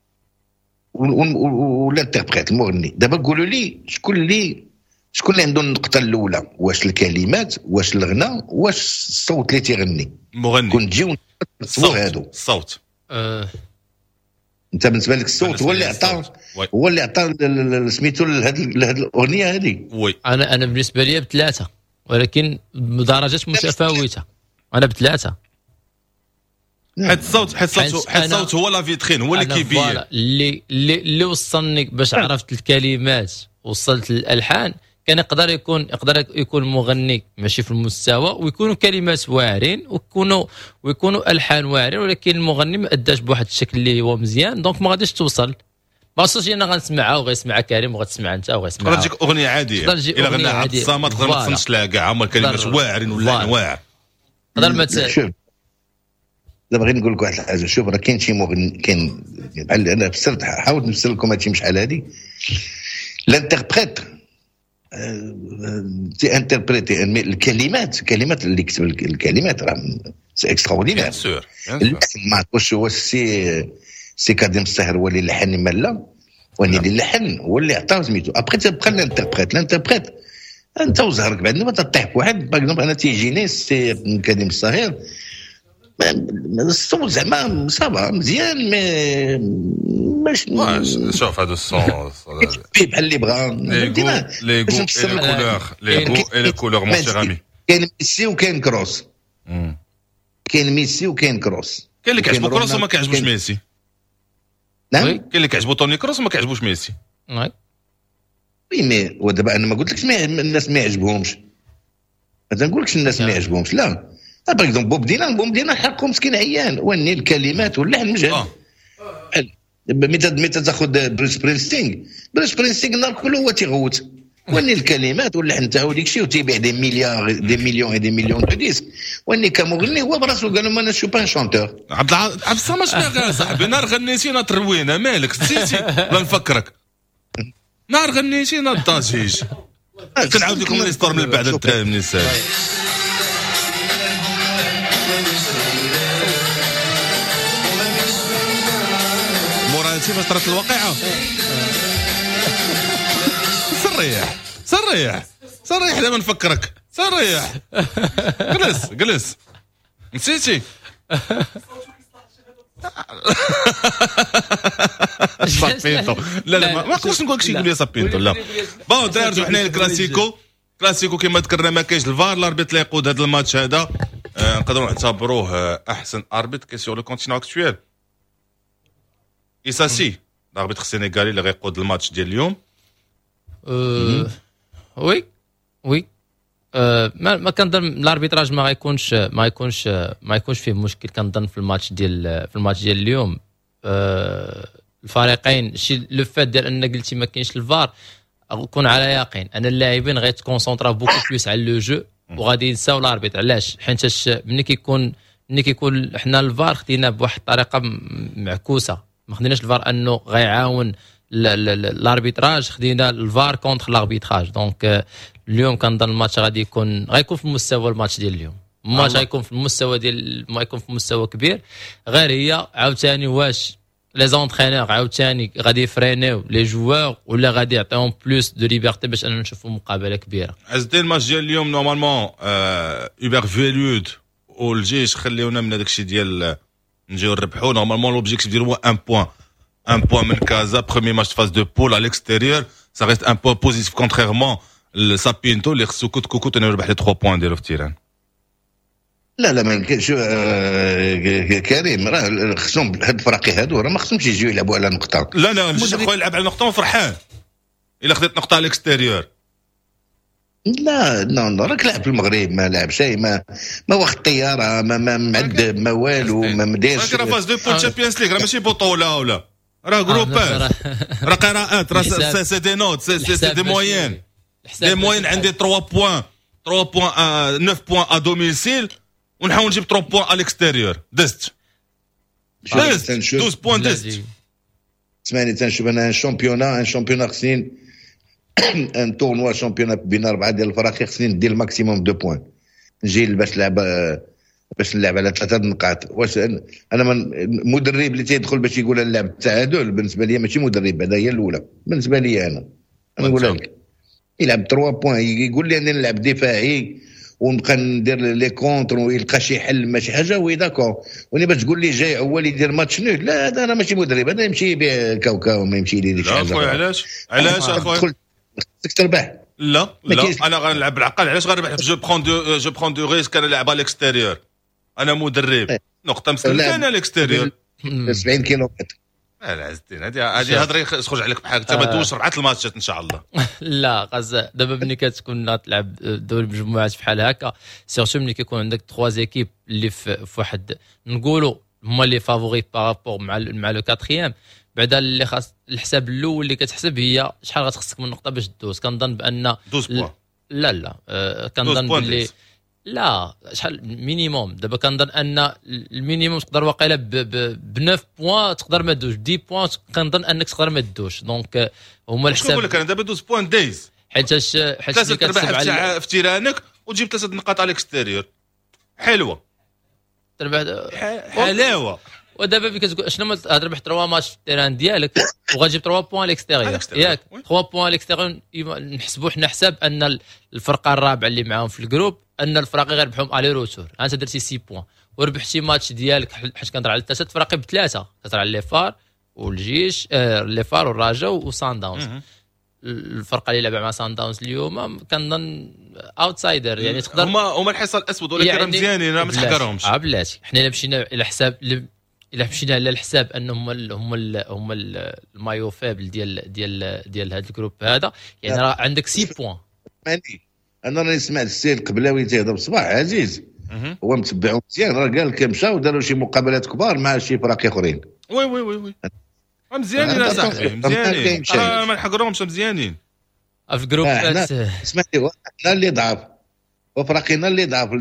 ولا انتربريت المغني. دابا قولوا لي شكون اللي عنده النقطه الاولى؟ واش الكلمات، واش الغنى، واش الصوت اللي تيغني؟ المغني. كون تجيو نتصور هادو الصوت. انت بالنسبه لك الصوت هو اللي عطى سميتو لهاد الاغنيه هذه. وي انا بالنسبه لي بثلاثه، ولكن بدرجات متفاوته. انا بثلاثه. حيت الصوت هو لا فيترين، هو اللي كيبين اللي وصلني باش عرفت الكلمات، وصلت للالحان. كان يقدر يكون مغني ماشي في المستوى ويكونوا كلمات واعرين ويكونوا الحان واعرين، ولكن المغني ما اداش بواحد الشكل اللي هو مزيان، دونك ما غاديش توصل. ما وصلش انا غنسمعها وغيسمعها كريم وغتسمع انت وغيسمعها. تقدر تجيك اغنيه عاديه الا غنى عبد الصمد تقدر ما تصنش لها كاع، هما الكلمات واعرين ولا واعر. تقدر ما دابا غير نقول لك واحد الحاجه. شوف راه كاين شي مغني، كاين بحال انا فسرت، حاولت نفسر لكم هادشي مش على هادي. الانتربريت تي انتربريتي الكلمات اللي كتب الكلمات راه سي اكستراوردينير. ما عرفتش واش سي كاظم الساهر هو اللي لحن مالا، واني اللي لحن هو اللي عطاه سميتو. ابخي تبقى الانتربريت انت وزهرك بعد ما تطيح بواحد. باغ انا تيجيني سي كاظم الساهر الصوت زعما صافا مزيان، باش شوف هذا الصوت بحال اللي بغا لي كولور مون شير امي. كاين ميسي وكاين كروس. كاين اللي كيعجبو كروس وما كيعجبوش ميسي. نعم كاين اللي كيعجبو توني كروس وما كيعجبوش ميسي. وي مي ودابا انا ما قلتلكش الناس ما يعجبهمش، ما نقولكش الناس ما يعجبهمش، لا. باغ اكزومبل بوب ديلان حقه مسكين عيان، واني الكلمات واللحن مجهد. متى تاخذ بروس برينستينغ النهار كله هو تيغوت، واني الكلمات واللحن تاعو ديك الشيء، وتيبيع دي مليون دو ديسك. واني كمغني هو براسو قال لهم انا شو با شونتور. عبد الصمد شنو صاحبي؟ نهار غنيتي نهار تروينا مالك نسيتي؟ لا نفكرك، نهار غنيتي نهار الضجيج كنعاود لكم ليستور من بعد الدراري من الساعه. مورانتي فاش طرات الواقعه صريح دابا نفكرك صريح. جلس نسيتي سابينتو. لا ما نقدرش نقول لك شي يقول لي سابينتو لا. بون دراري حنا الكلاسيكو كما ذكرنا ما كاينش الفار. الاربيت اللي يقود هذا الماتش هذا نقدروا نعتبروه احسن اربيت كي سور لو كونتينو اكطويل. إساسي الاربيت السنغالي اللي غيقود الماتش ديال اليوم. وي ما كنظن الاربيتراج ما يكونش فيه مشكل. كنظن في الماتش ديال اليوم الفريقين شي لو فات ديال ان قلتي ما كاينش الفار كون على يقين ان اللاعبين غيتكونسونطرا بوكو بلوس على لو جو وغادي ينساو الاربيت. علاش؟ حيت ملي كيكون حنا الفار خدينا بواحد الطريقه معكوسه. ما خديناش الفار انه غيعاون الاربيتراج، خدينا الفار كونتر الاربيتراج. دونك اليوم كنظن الماتش غيكون في مستوى الماتش ديال اليوم. الماتش غيكون في المستوى ما يكون في مستوى كبير. غير هي عاوتاني واش لي زونترينور عاوتاني غادي يفرينيو لي جوار ولا غادي يعطيهم بلوس دو ليبرتي باش اننا نشوفوا مقابله كبيره. عزتي الماتش ديال اليوم نورمالمون اوبر فيلود والجيش خليونا من هذاك الشيء ديال نجيو نربحوا. نورمالمون لوبجيكتيف ديالو هو 1 point من كازا. بروميير ماتش فاز دو بول على ليكستيريور سا ريست 1 point بوزيتيف كونتريرمون لسابينتو اللي خصو كوت انه يربح لي 3 بوان ديالو في التيران. لا ما كاينش كريم راه خصهم هاد الفراقي هادو راه ما خصهمش يجيو يلعبوا على نقطه. لا الشيخ خويا يلعب على نقطه وفرحان الا خديت نقطه على الاكستيريور. لا راك لاعب في المغرب ما لعب شيء ما واخد طياره ما معد ما والو ما مديرش. راه فاز دو بول تشامبيونز ليغ راه ماشي بطوله ولا راه جروبات راه قراءات راه سي دي نوت سي دي موين. دي موين عندي 3 بوان 9 بوان ا دوميسيل ونحاول نجيب 3 بوان على الاكستيريور. دزت 12 بوان دزت. اسمعني تنشوف انا ان شامبيونا خصني ان تورنوا شامبيونا بين 4 ديال الفراقي خصني ندير الماكسيموم 2 بوان نجي باش نلعب على 3 نقاط. واش انا مدرب اللي تيدخل باش يقول اللعب التعادل بالنسبه لي ماشي مدرب. هذا هي الاولى بالنسبه لي انا نقول لك يلعب 3 بوان يقول لي انني نلعب دفاعي ونبقى ندير لي كونتر ويلقى شي حل ماشي حاجه وي داكور. وني باش تقول لي جاي اول يدير ماتش نول لا هذا انا ماشي مدرب. هذا يمشي بكاوكاو ما يمشي لي ديك حاجه. علاش اخويا خصك تربح؟ لا انا غنلعب بالعقل. علاش غنربح؟ جو برون دو ريسك. انا نلعب على الاكستيريور انا مدرب نقطه مسكنه انا الاكستيريور 70 كيلومتر. لا عزتين هذه هضري تخرج عليك بحال انت ما دوش 4 الماتشات ان شاء الله. لا غزه دابا ملي كتكون تلعب دوري بمجموعات بحال هكا سيرتو ملي كيكون عندك 3 زيكيب اللي في واحد نقولوا هما اللي فافوري بارابور مع لو 4 بعدا اللي خاص الحساب الاول اللي كتحسب هي شحال غتخصك من نقطه باش تدوز. كنظن بان 12 بوان لا كنظن باللي لا شحال مينيموم. دابا كنظن ان المينيموم تقدر واقيلا ب 9 بوان تقدر ما تدوش 10 بوان كنظن انك تقدر ما تدوش. دونك هما الحساب نقول لك انا دابا 12 بوان دايز حيت كتربح في تيرانك وتجيب 3 نقاط على الاكستيريور حلوه تربح حلاوه. ودابا فين كتقول شنو تربح 3 ماتش في التيران ديالك وغتجيب 3 بوان الاكستيريور ياك 3 بوان الاكستيريور نحسبوا حنا حساب ان الفرقه الرابعه اللي معاهم في الجروب ان الفراقي غيربحهم الي روتور. انت درتي 6 بوان وربحتي ماتش ديالك حيت كنهضر على 3 فراقي ب3 كتهضر على لي فار والجيش لي فار والرجاء وسان داونز. الفرقه اللي لعبها مع سان داونز اليوم كنظن اوتسايدر يعني تقدر هما الحصه الاسود ولكن يعني مزيانين ما تحقرهمش. بلاتي حنا الا مشينا الى حساب الا مشينا على الحساب انهم هم المايو فابل ديال هذا الجروب هذا يعني راه عندك 6 بوان. انا راني سمعت السيد القبلاوي تيهضر بصباح عزيز هو متبعهم مزيان راه قال لك مشاو داروا شي مقابلات كبار مع شي فراقي اخرين. وي مزيانين اصاحبي مزيانين ما نحقرهمش مزيانين في الجروب. اسمعني حنا اللي ضعف وفراقينا اللي ضعف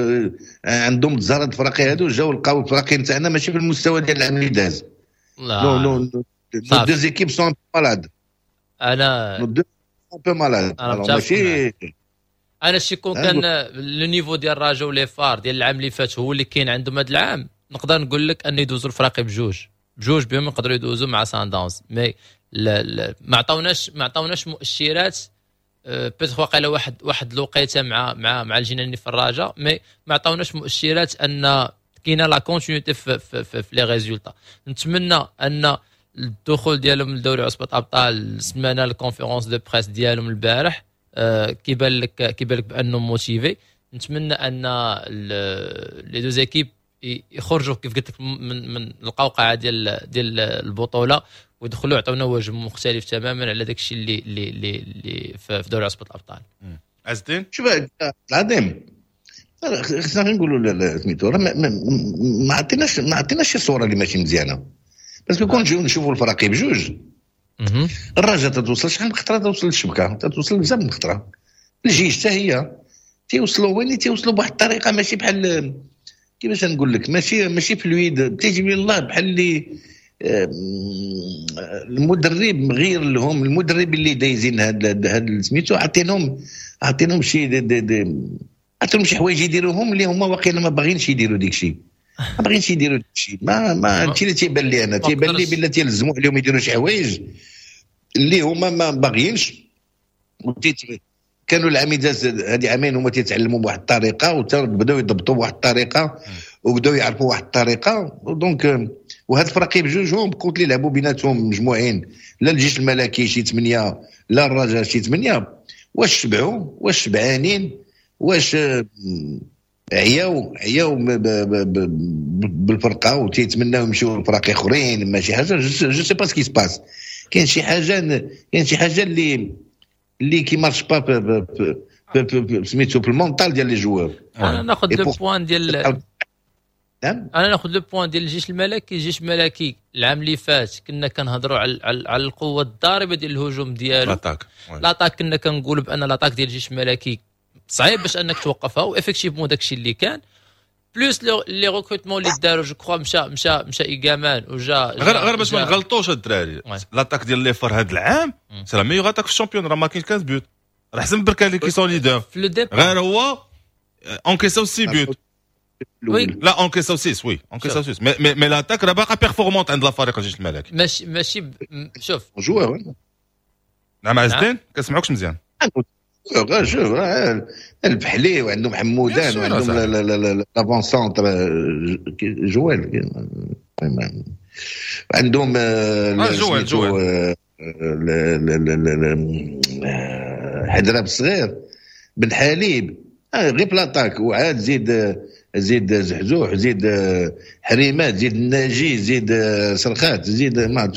عندهم تزهرت الفراقي هادو جاو لقاو الفراقيين تاعنا ماشي في المستوى ديال العام اللي داز. لا دو زيكيب سون مالاد. انا بو مالاد ماشي. انا شي كون كان لو نيفو ديال الرجاء ولي فار ديال العام اللي فات هو اللي كاين عندهم هذا العام، نقدر نقول لك ان يدوزوا الفراقي بجوج بهم يقدروا يدوزوا مع سان داونز. مي لا ما عطاوناش مؤشرات. بيتر واقيلا واحد الوقيته مع الجناني في الرجاء، مي ما عطاوناش مؤشرات ان كاينه لا كونتينيتي في لي ريزولطا. نتمنى ان الدخول ديالهم لدوري عصبة ابطال سمعنا الكونفيرونس دو بريس ديالهم البارح، كيبان لك بانهم موتيفي. نتمنى ان لي دو زيكيب يخرجوا كيف قلت لك من القوقعه ديال البطوله ويدخلوا يعطونا وجه مختلف تماما على داك الشيء اللي في دوري عصبة الابطال. عز الدين شوف العظيم خصنا نقولوا سميتو ما عطيناش الصوره اللي ماشي مزيانه، بس كون نجيو نشوفوا الفراقي بجوج. الرجاء تتوصل شحال من خطره توصل للشبكه، تتوصل بزاف من خطره. الجيش حتى هي تيوصلوا وين تيوصلوا بواحد الطريقه ماشي بحال كيفاش نقول لك ماشي فلويد. تيجي من الله بحال اللي المدرب غير لهم المدرب اللي دايزين هاد سميتو عطينهم شي عطينهم شي حوايج يديروهم اللي هما واقيلا ما باغينش يديروا ديك الشيء. ما باغينش يديروا داك الشيء. ما هادشي اللي تيبان لي انا تيبان لي بلا تيلزموا عليهم يديروا شي حوايج اللي هما ما باغيينش. كانوا العميدات هذه عامين هما تيتعلموا بواحد الطريقه وبداو يضبطوا بواحد الطريقه وبداو يعرفوا واحد الطريقه. دونك وهاد الفريقين بجوجهم كنت اللي لعبوا بيناتهم مجموعين، لا الجيش الملكي شي 8 لا الرجاء شي 8، واش شبعوا واش شبعانين واش عياو بالفرقه وتيتمناو يمشيو لفراقي اخرين ماشي حاجه. جو سي با سكي سباس. كاين شي حاجه اللي كي مارش با سميتو بالمونطال ديال لي جوار. انا ناخذ لو بوين ديال الجيش الملكي. الجيش الملكي العام اللي فات كنا كنهضروا على القوه الضاربه ديال الهجوم ديالو لاطاك. كنا كنقولوا بان لاطاك ديال الجيش الملكي صعيب باش انك توقفها، وافيكتيفمون داكشي اللي كان بلوس لي ريكروتمون اللي داروا. جو كخوا مشى ايغامان وجا غير باش ما نغلطوش الدراري. لاطاك ديال لي فار هذا العام سي لا ميور اتاك في الشامبيون، راه ما كاينش 15 بوت، راه حسن بركالي كي سون ليدر غير هو انكيساو 6 بوت. وي لا انكيساو 6 وي انكيساو 6 مي لاتاك راه باقا بيرفورمونت عند الفريق الجيش الملكي. ماشي شوف جوار. نعم عز الدين كنسمعوكش مزيان. شوف البحلي وعندهم حمودان وعندهم لافون سونتر جوال عندهم جوال حدراب الصغير بن حليب غير بلاطاك وعاد زيد زحزوح زيد حريمات زيد الناجي زيد سرخات زيد ما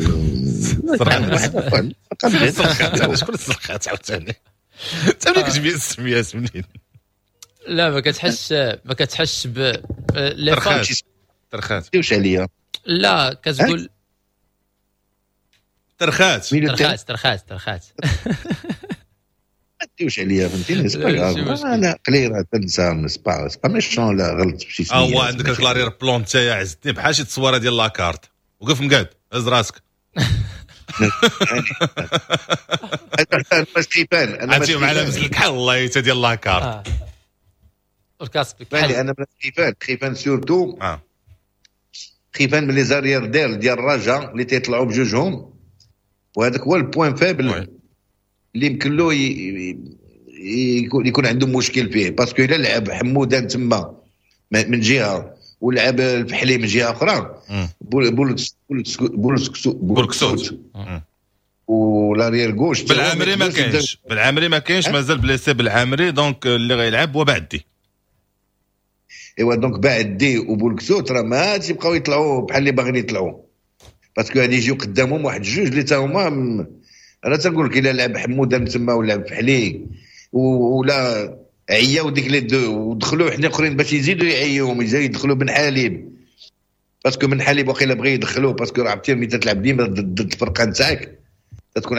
شكون السرخات عاوتاني انت ملي كتجيب السميات منين؟ لا ما كتحسش ب ترخات واش عليا لا كتقول ترخات واش عليا فهمتيني. انا قليله تنسى سبا ميشون لا غلط بشي سميه. هو عندك الكلارير بلون نتايا عز الدين بحال شي تصويره ديال لاكارت. وقف مقاد هز راسك. انا مسكيفان عرفتي مع لابس الكحل الله يتا ديال لاكارت الكاسك بالي انا مسكيفان سورتو خيفان من لي زاريير ديال الرجاء اللي تيطلعوا بجوجهم، وهذاك هو البوين فابل اللي يمكن له يكون عندهم مشكل فيه. باسكو الا لعب حمودان تما من جهه ولعب الفحلي من جهه اخرى بولكسوت ولاريير غوش بالعامري ما كاينش مازال بليسي بالعامري. دونك اللي غيلعب هو بعدي. ايوا دونك بعدي وبولكسوت راه ما تيبقاو يطلعوا بحال اللي باغيين يطلعوا، باسكو غادي يجيو قدامهم واحد جوج اللي تا هما. انا تنقول لك الا لعب حمودان تما ولعب فحلي ولا عياو ديك لي دو ودخلوا حنا اخرين باش يزيدوا يعيوهم يدخلوا بن حليب، باسكو بن حليب واقيلا بغى يدخلوه باسكو راه عرفتي ملي تلعب ديما ضد الفرقه نتاعك تكون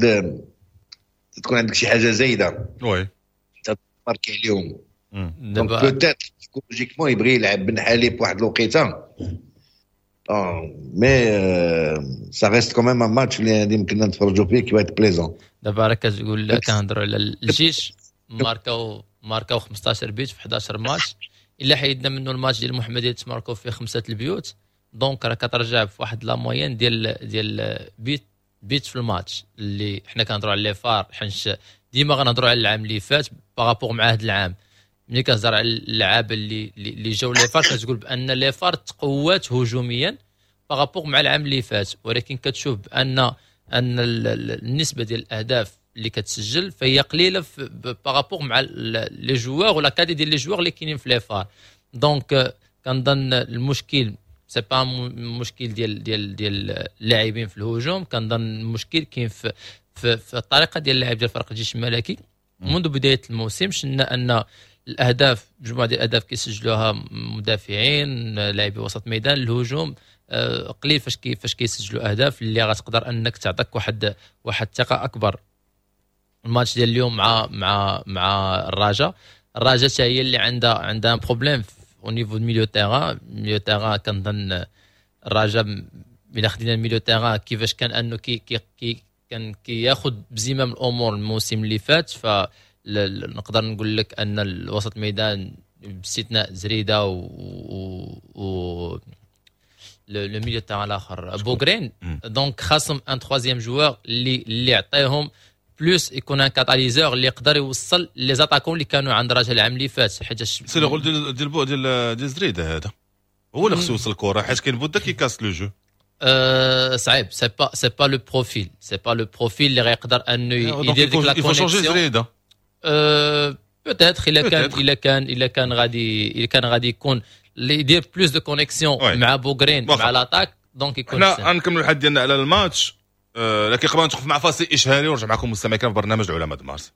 عندك شي حاجه زايده وي تماركي عليهم. دونك بوتيت سيكولوجيكمون يبغي يلعب بن حليب واحد الوقيته مي سا ريست كوميم ان ماتش اللي يمكننا نتفرجوا فيه كي وايت بليزون. دابا راك كتقول كنهضروا على الجيش ماركاو 15 بيت في 11 ماتش، الا حيدنا منه الماتش ديال المحمديه ماركاو فيه 5 البيوت، دونك راه كترجع في واحد لا موين ديال بيت في الماتش اللي حنا كنهضروا على لي فار، حيت ديما غنهضروا على العام اللي فات بارابور مع هذا العام. ملي كتهضر على اللعابه اللي جاو لي فار كتقول بان لي فار تقوات هجوميا بارابور مع العام اللي فات، ولكن كتشوف بان النسبه ديال الاهداف اللي كتسجل فهي قليله بارابور مع لي جوار ولا كادي ديال لي جوار اللي كاينين في لي فار. دونك كنظن المشكل سي با مشكل ديال اللاعبين في الهجوم، كنظن المشكل كاين في الطريقه ديال اللعب ديال فريق الجيش الملكي منذ بدايه الموسم. شفنا ان الاهداف مجموعه ديال الاهداف كيسجلوها مدافعين لاعبي وسط ميدان. الهجوم قليل فاش كيسجلوا اهداف اللي غتقدر انك تعطيك واحد الثقه اكبر. الماتش ديال اليوم مع الرجاء حتى هي اللي عندها بروبليم او نيفو دو ميليو تيران. كنظن الرجاء الا خدينا الميليو تيران كيفاش كان انه كان كياخذ بزمام الامور الموسم اللي فات، فنقدر نقول لك ان الوسط الميدان باستثناء زريده و لو ميليو تاع الاخر بوغرين، دونك خاصهم ان تروازيام جوار اللي يعطيهم بلوس يكون ان كاتاليزور اللي يقدر يوصل لي زاتاكون اللي كانوا عند الرجاء العام اللي فات. حيت سي لو رول ديال زريده هذا هو اللي خصو يوصل الكره، حيت كاين بودا كيكاس لو جو. صعيب سي با لو بروفيل اللي غيقدر انه يدير ديك لا كونيكسيون. بوتيتر الا كان غادي يكون اللي يدير بلوس دو كونيكسيون مع بوغرين مع لاطاك، دونك يكون حنا غنكملوا الحد ديالنا على الماتش، لكن قبل ندخل مع فاصل اشهاري ونرجع معكم مستمعين في برنامج العلماء مارس.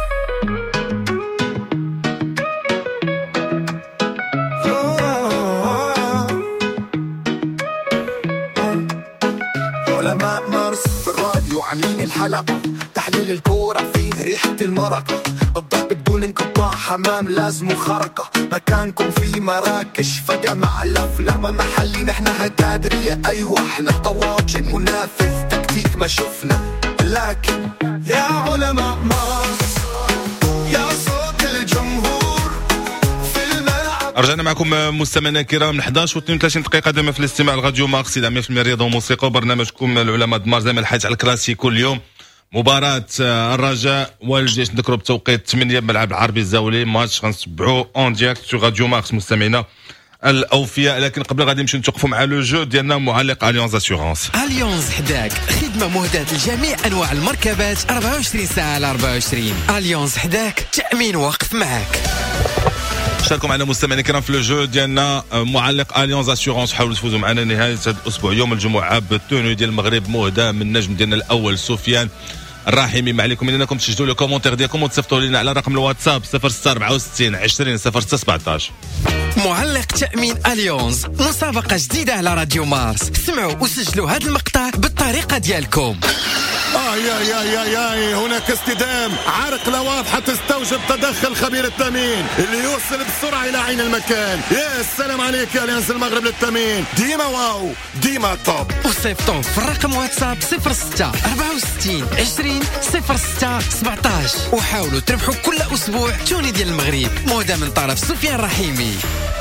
علماء مارس في الراديو عاملين الحلقة، تحليل الكورة فيه ريحة المرقة، الضرب بدون انقطاع حمام لازم خرقة، مكانكم في مراكش فجأة مع الأفلام محلي نحن هالقادرية. أيوة احنا طواجن ونافذ تكتيك ما شفنا، لكن يا علماء مارس يا صوت الجمهور في الملعب. رجعنا معكم مستمعينا الكرام 11 و32 دقيقة دائما في الاستماع لراديو مارس 100% رياضة وموسيقى، وبرنامجكم العلماء مارس دائما الحديث على الكلاسيكو. اليوم مباراة الرجاء والجيش، نذكروا بتوقيت 8 بملعب العربي الزاولي، ماتش غنتبعوه اون ديريكت في راديو مارس مستمعينا الاوفياء. لكن قبل غادي نمشيو نتوقفوا مع لو جو ديالنا معلق اليونز اسيورونس. اليونز حداك، خدمه مهداه لجميع انواع المركبات 24 ساعه على 24. اليونز حداك، تامين واقف معك. شاركوا معنا مستمعينا الكرام في لو جو ديالنا معلق اليونز اسيورونس. حاولوا تفوزوا معنا نهايه هذا الاسبوع يوم الجمعه بالتونو ديال المغرب مهداه من النجم ديالنا الاول سفيان الرحيمي. ما عليكم انكم تسجلوا لي كومونتير ديالكم وتصيفطوا لنا على رقم الواتساب 0664 20 0617. معلق تأمين اليونز، مسابقة جديدة على راديو مارس. سمعوا وسجلوا هذا المقطع بالطريقة ديالكم. يا هناك اصطدام، عرقلة واضحة تستوجب تدخل خبير التامين اللي يوصل بسرعة إلى عين المكان. يا السلام عليك يا اليانس المغرب للتامين، ديما واو ديما توب. وصيفطوا في الرقم واتساب 06 64 20 06 17 وحاولوا تربحوا كل أسبوع توني ديال المغرب مهدى من طرف سفيان الرحيمي.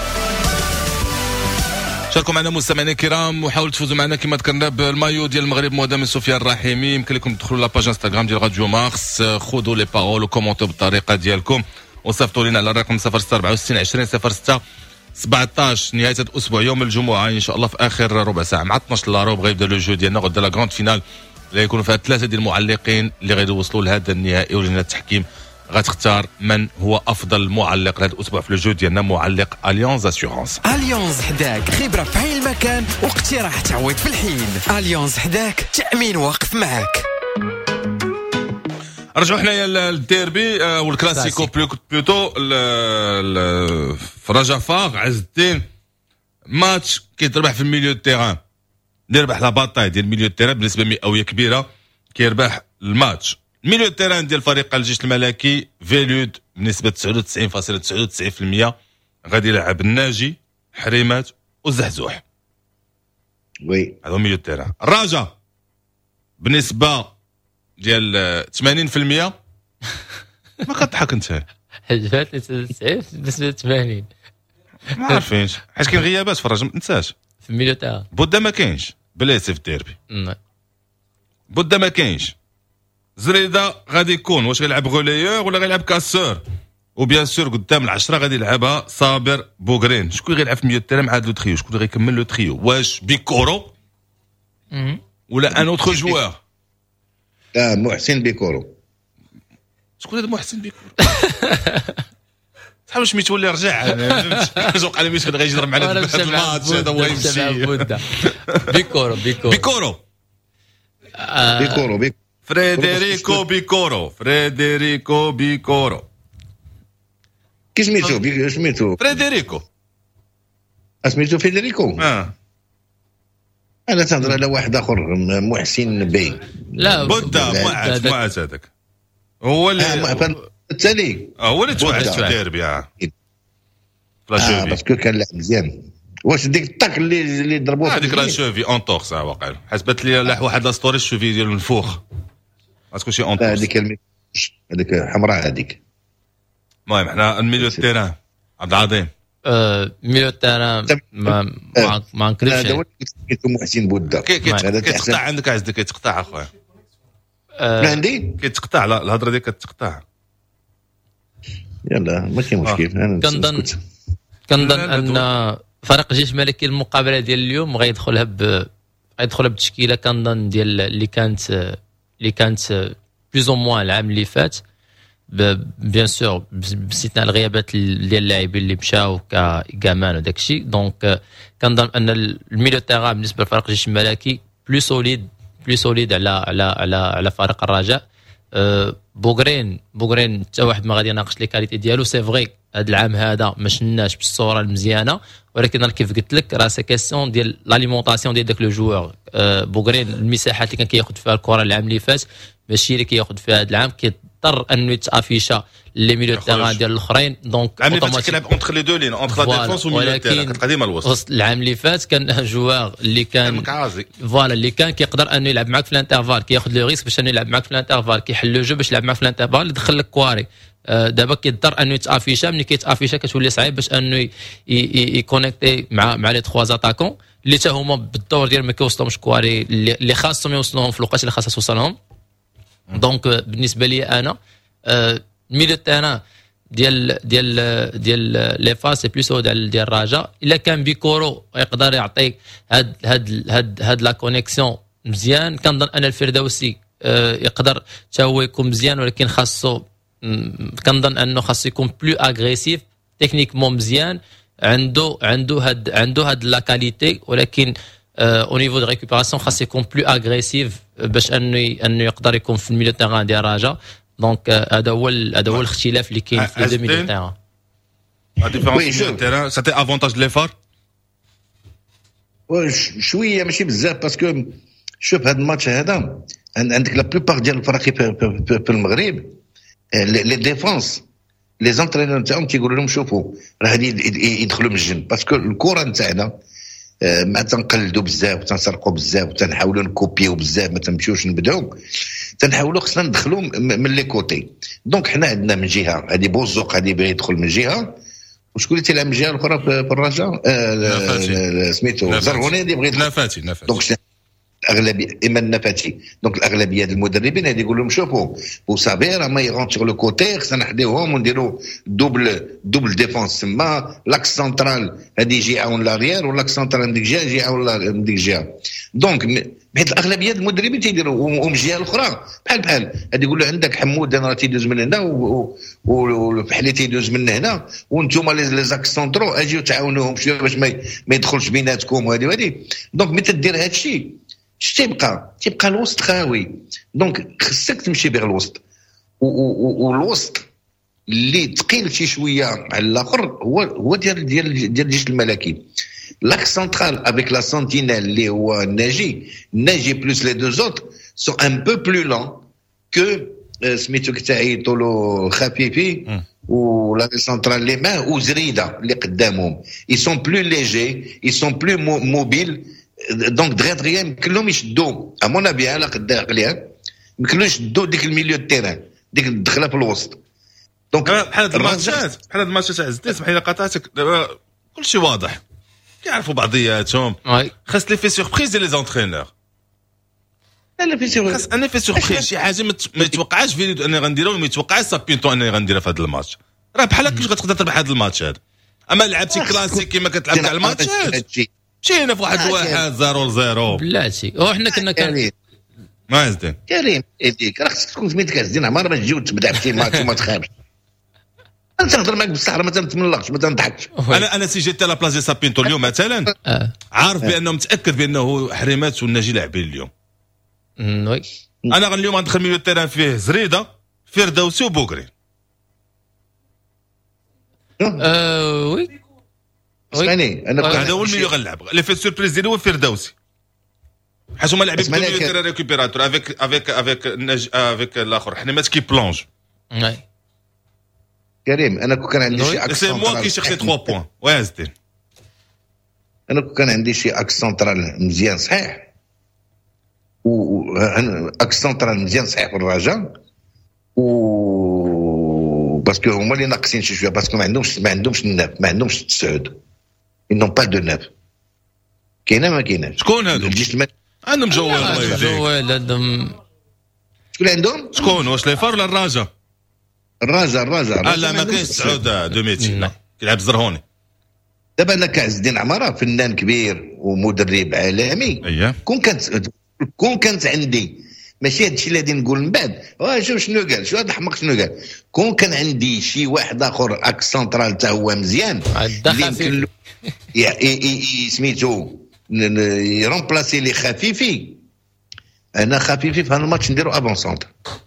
شاركوا معنا مستمعينا الكرام وحاولوا تفوزوا معنا كما ذكرنا بالمايو ديال المغرب مهدى من سفيان الرحيمي. يمكن لكم تدخلوا لاباج انستغرام ديال راديو مارس، خذوا لي بارول وكومونتوا بالطريقه ديالكم وصيفطوا لنا على الرقم 0664 20 06 17. نهايه الاسبوع يوم الجمعه ان شاء الله في اخر ربع ساعه مع 12 الا ربع غيبدا لو جو ديالنا غدا لا غراند فينال اللي يكونوا فيها 3 ديال المعلقين اللي غيوصلوا لهذا النهائي، ولجنه التحكيم غتختار من هو افضل معلق لهذا الاسبوع في الجو ديالنا معلق اليونز اسيورونس. اليونز حداك، خبره في عين المكان واقتراح تعويض في الحين. اليونز حداك، تامين واقف معك. رجعوا حنايا للديربي والكلاسيكو بلوتو في رجا فاغ عز الدين. ماتش كيتربح في الميليو تيران، يربح لا باتاي ديال الميليو تيران بنسبه مئويه كبيره، كيربح الماتش. ميليو تيران ديال فريق الجيش الملكي فيلود بنسبه 99.99% غادي يلعب الناجي حريمات والزحزوح. وي هذا ميليو تيران. الرجاء بنسبه ديال 80%. ما كضحك انت؟ حجبات 90 بنسبه 80. ما عارفينش حيت كاين غيابات في الرجاء. ما تنساش في ميليو تاع بودا ما كاينش، بلاتي في الديربي بودا ما كاينش. زريده غادي يكون واش غيلعب غوليور ولا غيلعب كاسور، وبيان سور قدام العشره غادي يلعبها صابر بوغرين. شكون غيلعب في ميليو تيران مع هاد لو تريو؟ شكون غيكمل لو تريو؟ واش بيكورو ولا ان اوتر جوار؟ لا محسن بيكورو. شكون هذا محسن بيكورو؟ صحاب سميتو اللي رجع زوق على ميت غادي يجرب معنا هذا الماتش هذا هو يمشي. بيكورو فريديريكو بيكورو. كي سميتو؟ سميتو فريديريكو. سميتو فيدريكو. انا تهضر على واحد اخر محسن بي. لا بودا معاد هذاك هو اللي التالي هو اللي توعد في الديربي. باسكو كان لاعب مزيان. واش ديك الطاك اللي ضربوه هذيك راه شوفي اون تور ساعه واقع حسبت لي لاح واحد لاستوري الشوفي ديال المنفوخ باسكو شي اون تور. هذيك حمراء هذيك. المهم حنا الميليو تيران عبد العظيم. ميليو تيران ما نكذبش هذا هو محسن بودا. كيتقطع عندك عزك كيتقطع اخويا. ما عندي كيتقطع. لا الهضره ديالك كتقطع. يلا ما كاين مشكل. كنظن ان فريق الجيش الملكي المقابله ديال اليوم غيدخلها بتشكيله كنظن ديال اللي كانت بلوز او موان العام اللي فات، بيان سور باستثناء الغيابات ديال اللاعبين اللي مشاو كامان وداك الشيء. دونك كنظن ان الميليو تيران بالنسبه لفريق الجيش الملكي بلو سوليد على فريق الرجاء. بوغرين حتى واحد ما غادي يناقش لي كاليتي ديالو. سي فغي هذا العام هذا ما شناش بالصوره المزيانه، ولكن كيف قلت لك راه سي كيسيون ديال لاليمونطاسيون ديال داك لو جوور. بوغرين المساحات اللي كان كياخذ فيها الكره العام اللي فات ماشي اللي كياخذ فيها هذا العام، كيضطر انه يتافيشا لي ميليو تيران ديال الاخرين. دونك العام اللي فات كيلعب اونتر لي دو لين اونتر لا ديفونس وميليو تيران القديمه الوسط. العام اللي فات كان جوار اللي كان فوالا اللي كان كيقدر انه يلعب معك في الانترفال، كياخذ لو ريسك باش انه يلعب معك في الانترفال، كيحل لو جو باش يلعب معك في الانترفال، يدخل لك كواري. دابا كيضطر انه يتافيشا. ملي كيتافيشا كتولي صعيب باش انه يكونيكتي مع لي 3 اتاكون اللي حتى هما بالدور ديال ما كيوصلهمش كواري اللي خاصهم يوصلوهم في الوقت اللي خاصها توصلهم. دونك بالنسبه لي انا ميليو تيران ديال لي فاس بلوس ديال الرجاء. الا كان بيكورو يقدر يعطيك هاد لا كونيكسيون مزيان، كنظن ان الفردوسي يقدر حتى هو يكون مزيان، ولكن خاصو كنظن انه خاصو يكون بلو اغريسيف تكنيكمون مزيان. عنده هاد لا كاليتي، ولكن او نيفو دو ريكوبيراسيون خاص يكون بلو اغريسيف باش انه يقدر يكون في الميليو تيران ديال الرجاء. دونك هذا هو الاختلاف اللي كاين في لي ميليو تيران. لا ديفيرونس ميليو تيران سيتي افونتاج لي فار شويه ماشي بزاف. باسكو شوف هذا الماتش هذا عندك لا بلوبار ديال الفرق في المغرب لي ديفونس لي زونترينور نتاعهم كيقولوا لهم شوفوا راه هادي يدخلوا من الجنب. باسكو الكره نتاعنا ما تنقلدوا بزاف وتنسرقوا بزاف وتنحاولوا نكوبيو بزاف، ما تمشيوش نبداو، تنحاولوا خصنا ندخلوا من لي كوتي. دونك حنا عندنا من جهه هذه بوزوق هذه بغى يدخل من جهه، وشكون اللي تيلعب من الجهه الاخرى في الرجاء سميتو زرغوني اللي بغى نفاتي. دونك الاغلبيه اما النفاتي. دونك الاغلبيه ديال المدربين هذه يقول لهم شوفوا وصابي راه ما يغونت sur le côté، خصنا نحديوهم ونديروا دوبل ديفونس. تما لاكس سنترال هذه يجي يعاون لاريير، ولاكس سنترال ديك الجهه يجي يعاون ديك الجهه. دونك بحيث الاغلبيه ديال المدربين تيديروا ومن الجهه الاخرى بحال هذه يقول له عندك حمود راه تيدوز من هنا وفحلي تيدوز من هنا، وانتم لي زاك سونترو اجيو تعاونوهم شويه باش ما يدخلش بيناتكم وهذه. دونك ملي تدير هذا الشيء تيبقى الوسط خاوي. دونك خصك تمشي بغير الوسط، والوسط اللي ثقيل شي شويه على الاخر هو ديال الجيش الملكي. لاكس سنترال افيك لا سنتينيل اللي هو ناجي بلوس لي دو زوت سو ان بو بلو لون كو سميتو كتاعيطوا له خفيفي ولا سنترال لي معاه وزريده اللي قدامهم. ils sont plus légers, ils sont plus mobiles. دونك دغيا يمكن لهم يشدوا امون ابي على قد عقليها يمكن لهم يشدوا ديك الميليو تيران ديك الدخله في الوسط. دونك بحال هاد الماتشات عزتي اسمح لي قطعتك كلشي واضح كيعرفوا بعضياتهم خاص لي في سوربريز ديال لي زونترينور لا في سوربريز خاص انا في سوربريز شي حاجه ما يتوقعش فينيدو اني غنديرها وما يتوقعش سابينتو اني غنديرها في هذا الماتش راه بحال هكاش غتقدر تربح هذا الماتش هذا. اما لعبتي كلاسيك كيما كتلعب كاع الماتشات مشينا في 1-0 بلاتي وحنا كنا ما يزدين كريم يديك راه خصك تكون سميتك عزين عمر ما تجي وتبدا في ماتش وما تخافش انت تهضر معاك بالصحراء ما تملقش ما تضحكش. انا سي جيت لا بلاصه سابينتو اليوم مثلا عارف بانه متاكد بانه حريمات والناجي لاعبين اليوم. وي انا اليوم غندخل ميليو تيران فيه زريده فردوسي وبوكري. وي اسمعني انا هذا هو الميليو غنلعب لي في سوربريز ديالو هو فردوسي حيت هما لاعبين ميليو تيران ريكوبيراتور افيك الاخر حريمات كي بلونج. كريم انا كان عندي شي اكس سي موا كي شيرشي 3 بوين وي زدين انا كان عندي شي اكس سنترال مزيان صحيح و اكس سنترال مزيان صحيح في الرجاء و باسكو هما اللي ناقصين شي شويه باسكو ما عندهمش الناف ما عندهمش التسعود انهم با دو ناف كاينه ما كايناش. شكون هادو عندهم جوال عندهم شكون عندهم شكون واش لي فار ولا الرجاء لا ما كاينش سعود 200 كيلعب الزرهوني. دابا انا كعز الدين عماره فنان كبير ومدرب عالمي كون كانت عندي ماشي هادشي اللي غادي نقول من بعد شوف شنو قال شو هذا الحمق شنو قال كون كان عندي شي واحد اخر اكس سنترال حتى هو مزيان اللي يمكن سميتو يرومبلاسي لي خفيفي. انا خفيفي في هذا الماتش نديرو افون سونتر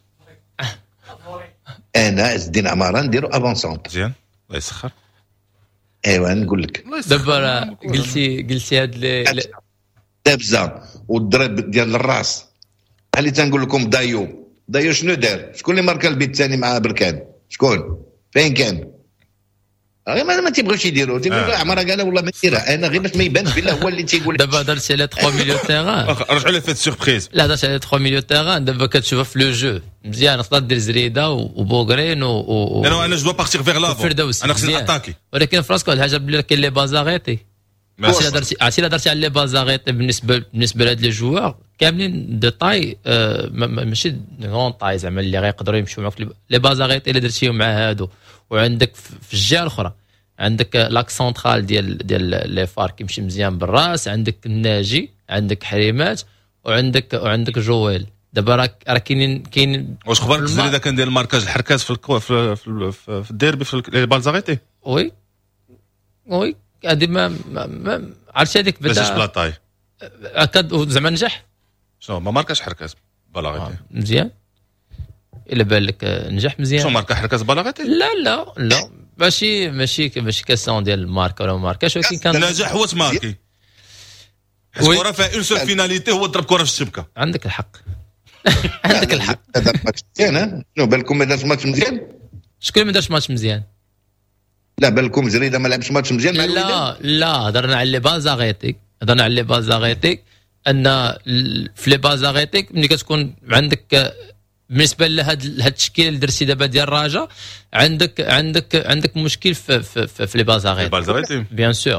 انا عز الدين عماره نديرو افون سونتر مزيان الله يسخر. ايوا نقول لك دابا قلتي هاد دابزه والضرب ديال الراس اللي تنقول لكم دايو شنو دار شكون اللي ماركا البيت الثاني مع بركان شكون فين كان ما تيبغيوش يديروا تيقولوا عمره قال والله ما ديرها انا غير باش ما يبانش بلا هو اللي تيقول دابا درتي على 3 مليون تيغان رجعوا لي فيت سوربريز لا درتي على 3 مليون تيغان دابا كتشوفها في لو جو مزيان خصها دير زريده وبوغرين انا جو بارتيغ فيغ لافون انا خصني ناتاكي ولكن في راسك واحد الحاجه بلي كاين لي بازاغيتي عرفتي درتي على لي بازاغيتي بالنسبه لهاد لي جوار كاملين دي طاي ماشي غون طاي زعما اللي غيقدروا يمشيو معاك لي بازاغيتي اللي درتيهم مع هادو وعندك في الجهه الاخرى عندك لاك سنترال ديال لي فار كيمشي مزيان بالراس عندك الناجي عندك حريمات وعندك جويل دابا راه كاين واش خبرك الزريده كان ديال الماركاج الحركات في الديربي في لي بالزاغيتي وي هادي ما عرفتي هذيك بدا بلا طاي اكاد زعما نجح شنو ما ماركاش حركات بالاغيتي مزيان الا بان لك نجح مزيان شنو ماركا حركات بالاغيتي لا ماشي كاستيون ديال الماركه ولا ماركاش ولكن كان النجاح هو تماركي الكره فيها اون سول فيناليتي هو ضرب كره في الشبكه. عندك الحق عندك الحق هذا ماتش مزيان شنو بالكم ما دارش ماتش مزيان شكون ما دارش ماتش مزيان لا بالكم زريده ما لعبش ماتش مزيان مع لا هضرنا على لي بازاغيتيك ان في لي بازاغيتيك ملي كتكون عندك بالنسبه لهاد التشكيله اللي درتي دابا ديال الرجاء عندك مشكل في لي بازاغيتي بيان سور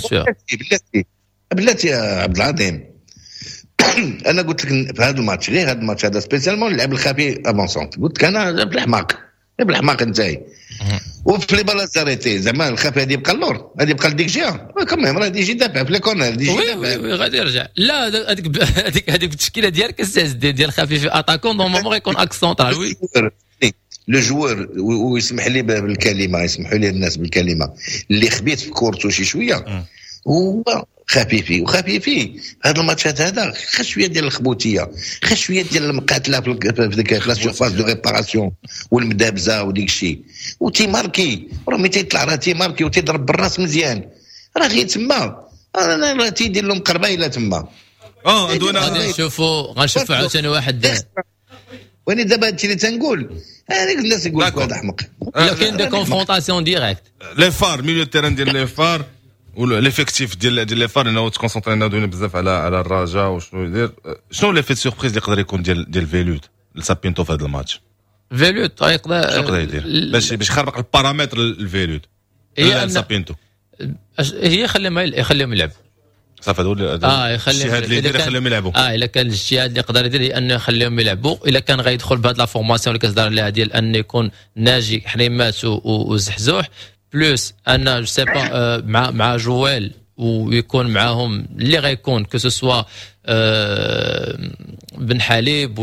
بلاتي يا عبد العظيم انا قلت لك في هذا الماتش غير هذا الماتش هذا سبيسيالمون لعب الخفي افونسونت قلت لك انا بالحماق انتاي وفي لي بالازاريتي زعما الخفي هذه يبقى اللور هذه يبقى لديك جهه كمان غادي يجي يدافع في لي كورنر وي غادي يرجع لا هذيك التشكيله ديالك الساس ديال خفيف اتاكون نورمالمون غيكون اكس سونترال وي لو جوور ويسمح لي بالكلمه يسمحوا لي الناس بالكلمه اللي خبيت في كورتو شي شويه هو خفيفي هذا الماتشات هذا خا شويه ديال الخبوتيه خا شويه ديال المقاتله في ديك لا سيرفاس دو ريباراسيون والمدابزه وديك الشيء وتيماركي راه ملي تيطلع راه تيماركي وتيضرب بالراس مزيان راه غير تما راه تيدير لهم قربايله تما غادي نشوفوا عاوتاني واحد واني دابا هادشي اللي تنقول هذيك الناس يقول لك هذا احمق لا كاين دي كونفرونطاسيون ديريكت لي فار ميليو تيران ديال لي فار والافكتيف ديال لي فار انه تكونسونطري نادوني بزاف على الرجاء وشنو يدير. شنو ليفيت سوربريز اللي يقدر يكون ديال فيلود لسابينتو في هذا الماتش؟ فيلود يقدر يدير باش يخربق البارامتر الفيلود هي سابينتو. هي يخليهم يلعبوا صافي هذول يخليهم يلعبوا. الا كان الاجتهاد اللي يقدر يدير انه يخليهم يلعبوا. الا كان غيدخل بهذه لا فورماسيون اللي كتدار لها ديال انه يكون ناجي حريمات وزحزوح بلوس انا جو سي با مع جوال ويكون معاهم اللي غيكون كو سوا بن حليب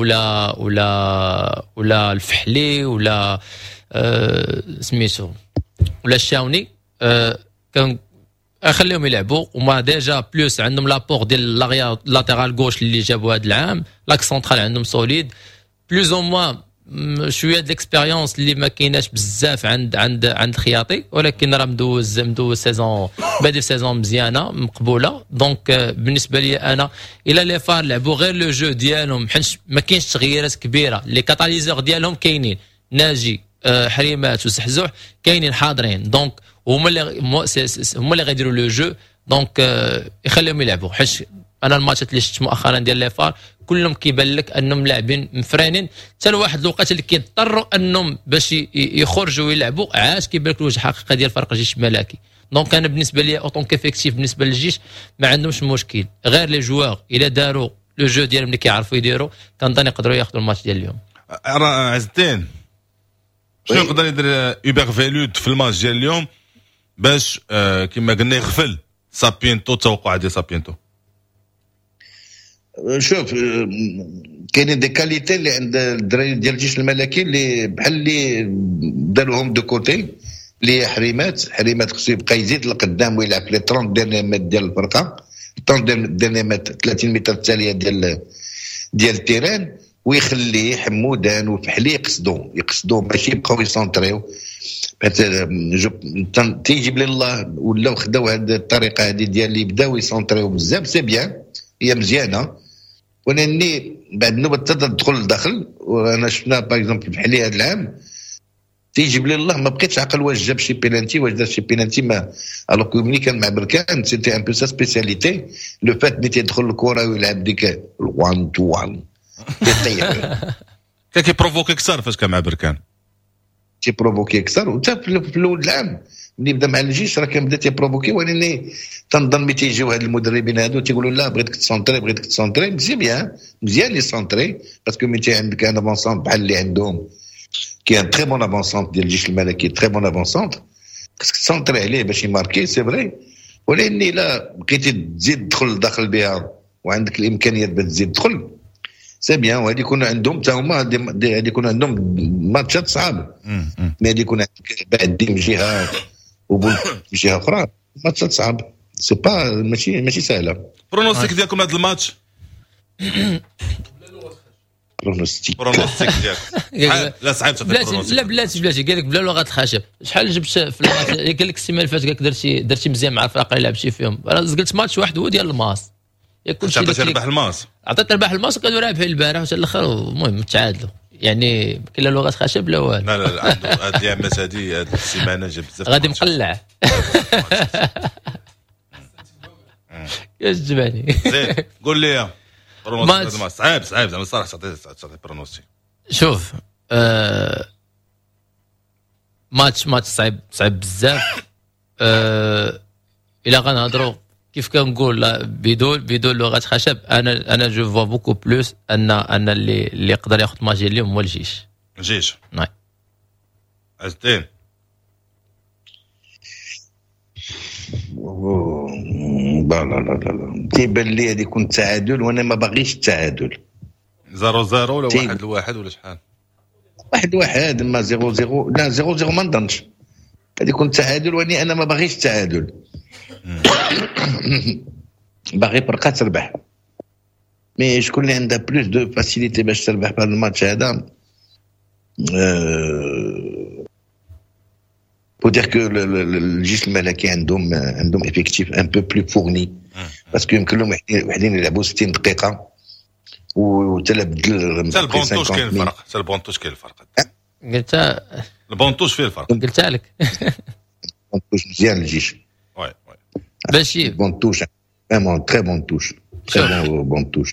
ولا الفحلي ولا سميتو ولا الشاوني كان خليهم يلعبوا. وما ديجا بلوس عندهم لابور ديال لاغيا لاترال غوش اللي جابوا هذا العام. لاك سنترال عندهم سوليد بلوز او موان شويه د الاكسبيريونس اللي ما كايناش بزاف عند الخياطي. ولكن راه مدوز سيزون بادي في سيزون مزيانه مقبوله. دونك بالنسبه لي انا الى لي فار لعبوا غير لو جو ديالهم حيت ما كاينش تغييرات كبيره. لي كاتاليزور ديالهم كاينين ناجي حريمات وسحزوح كاينين حاضرين. دونك هما اللي غيديروا لو جو. دونك يخليهم يلعبوا حيت انا الماتشات اللي شفت مؤخرا ديال لي فار كلهم كيبان لك انهم لاعبين مفرانين حتى لواحد الوقت اللي كيضطروا انهم باش يخرجوا ويلعبوا عاد كيبان لك الوجه الحقيقي ديال فرق الجيش الملكي. دونك انا بالنسبه لي اوطون كيفيكتيف بالنسبه للجيش ما عندهمش مشكل غير لي جوار الا داروا لو جو ديالهم اللي كيعرفوا يديروا كنظن يقدروا ياخذوا الماتش ديال اليوم. عز الدين شنو يقدر يدير اوبر فيلود في الماتش ديال اليوم باش كما قلنا يغفل سابينتو توقع ديال سابينتو؟ شوف كاينين دي كاليتي اللي عند الدراري ديال الجيش الملكي اللي بحال اللي داروهم دو كوتي اللي حريمات خصو يبقى يزيد لقدام ويلعب لي 30 ديرني متر ديال الفرقه 30 ديرني متر 30 متر التاليه ديال التيران ويخليه حمودان وفحلي يقصدوا ماشي يبقاو يسونطريو. تيجيب لي الله ولاو خداو هذه الطريقه هذه ديال اللي بداو يسونطريو بزاف سي بيان هي مزيانه. ولكن بعد نوبه تدخل لداخل وانا شفنا باغ اكزومبل بحالي هذا العام تيجيب لي الله ما بقيتش عاقل واش جاب شي بينالتي واش دار شي بينالتي ما الوغ ملي كان مع بركان سيتي ان بو سا سبيسياليتي لو فات ملي تيدخل الكره ويلعب ديك 1 تو 1 يطيح كان كيبروفوكي كثر فاش كان مع بركان تيبروفوكي كثر وحتى في الاول العام ملي بدا مع الجيش راه كان بدا تيبروفوكي. ولكن تنظن ملي تيجيو هاد المدربين هادو تيقولوا لا بغيتك تسونطري مزيان لي سونطري باسكو ملي عندك ان افونسون بحال اللي عندهم كاين تري بون افونسون ديال الجيش الملكي تري بون افونسون خصك تسونطري عليه باش يماركي سي فري. ولكن الا بقيتي تزيد تدخل لداخل بها وعندك الامكانيات باش تزيد تدخل سي بيان. وهادي يكون عندهم حتى هما هادي يكون عندهم ماتشات صعاب مي هادي يكون عندك بعد دي جهه وبول جهه اخرى ماتشات صعاب سي با ماشي سهله. برونوستيك ديالكم هذا الماتش؟ برونوستيك ديالك لا صعيب لا بلاتي قال لك بلا لغه الخشب. شحال جبت في الماتش قال لك السيمانه اللي فاتت قال لك درتي مزيان مع الفرق اللي لعبتي فيهم. انا قلت ماتش واحد هو ديال الماس ياكل شي ربح الماس عطيت ربح الماس وكانوا رابحين البارح حتى الاخر المهم تعادلوا يعني كاين لا لغه خشب لا والو. لا عنده هاد الايامات هذه هاد السيمانه جاب بزاف غادي مقلع يا جباني زين قول لي برونوستيك صعيب زعما الصراحه تعطي برونوستيك. شوف ماتش صعيب بزاف. الا غنهضروا كيف كنقول بدون لغه خشب انا جو فوا بوكو بلوس ان اللي يقدر ياخذ ماتش اليوم هو الجيش. نعم عزتين لا تيبان لي هذه يكون تعادل وانا ما باغيش التعادل 0-0 ولا 1-1 ولا شحال 1-1 ما 0-0 لا 0-0 ما نظنش غادي يكون تعادل واني انا ما باغيش التعادل باغي برقه تربح مي شكون اللي عندها بلوس دو فاسيليتي باش تربح في هذا الماتش هذا pour dire que الجيش الملكي عندهم effectif un peu plus fourni parce que يمكن لهم وحدين يلعبوا 60 دقيقه وتلعب حتى البونتوش كاين الفرق قلت البونتوش فيه الفرق قلت لك البونتوش مزيان الجيش وي ماشي بون توش فريمون تري بون توش تري بون توش.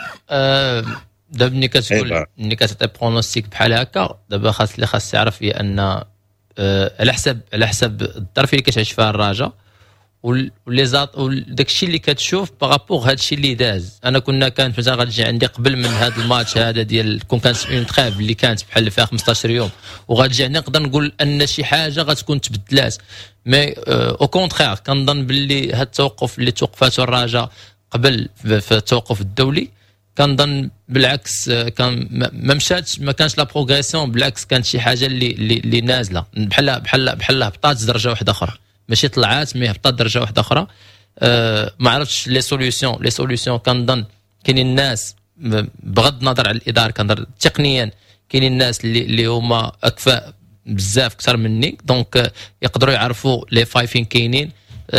دابا ملي كتقول ملي كتعطي برونوستيك بحال هكا دابا خاص يعرف هي ان على حسب الظرف اللي كتعيش فيها الرجاء ولي زات وداكشي اللي كتشوف بارابور هادشي اللي داز. انا كانت مثلا غتجي عندي قبل من هذا الماتش هذا ديال كانت اون تريف اللي كانت بحال اللي فيها 15 يوم وغتجي عندي نقدر نقول ان شي حاجه غتكون تبدلات. مي او كونترير كنظن باللي هاد التوقف اللي توقفاته الرجاء قبل في التوقف الدولي كنظن بالعكس كان ما مشاتش ما كانش لا بروغريسيون بالعكس كانت شي حاجه اللي نازله بحال هبطات درجه واحده اخرى ماشي طلعات مي هبطات درجه واحده اخرى. ما عرفتش لي سوليوشن كنظن كاينين الناس بغض النظر على الاداره كنظن تقنيا كاينين الناس اللي هما اكفاء بزاف اكثر مني دونك يقدروا يعرفوا لي فاي فين كاينين.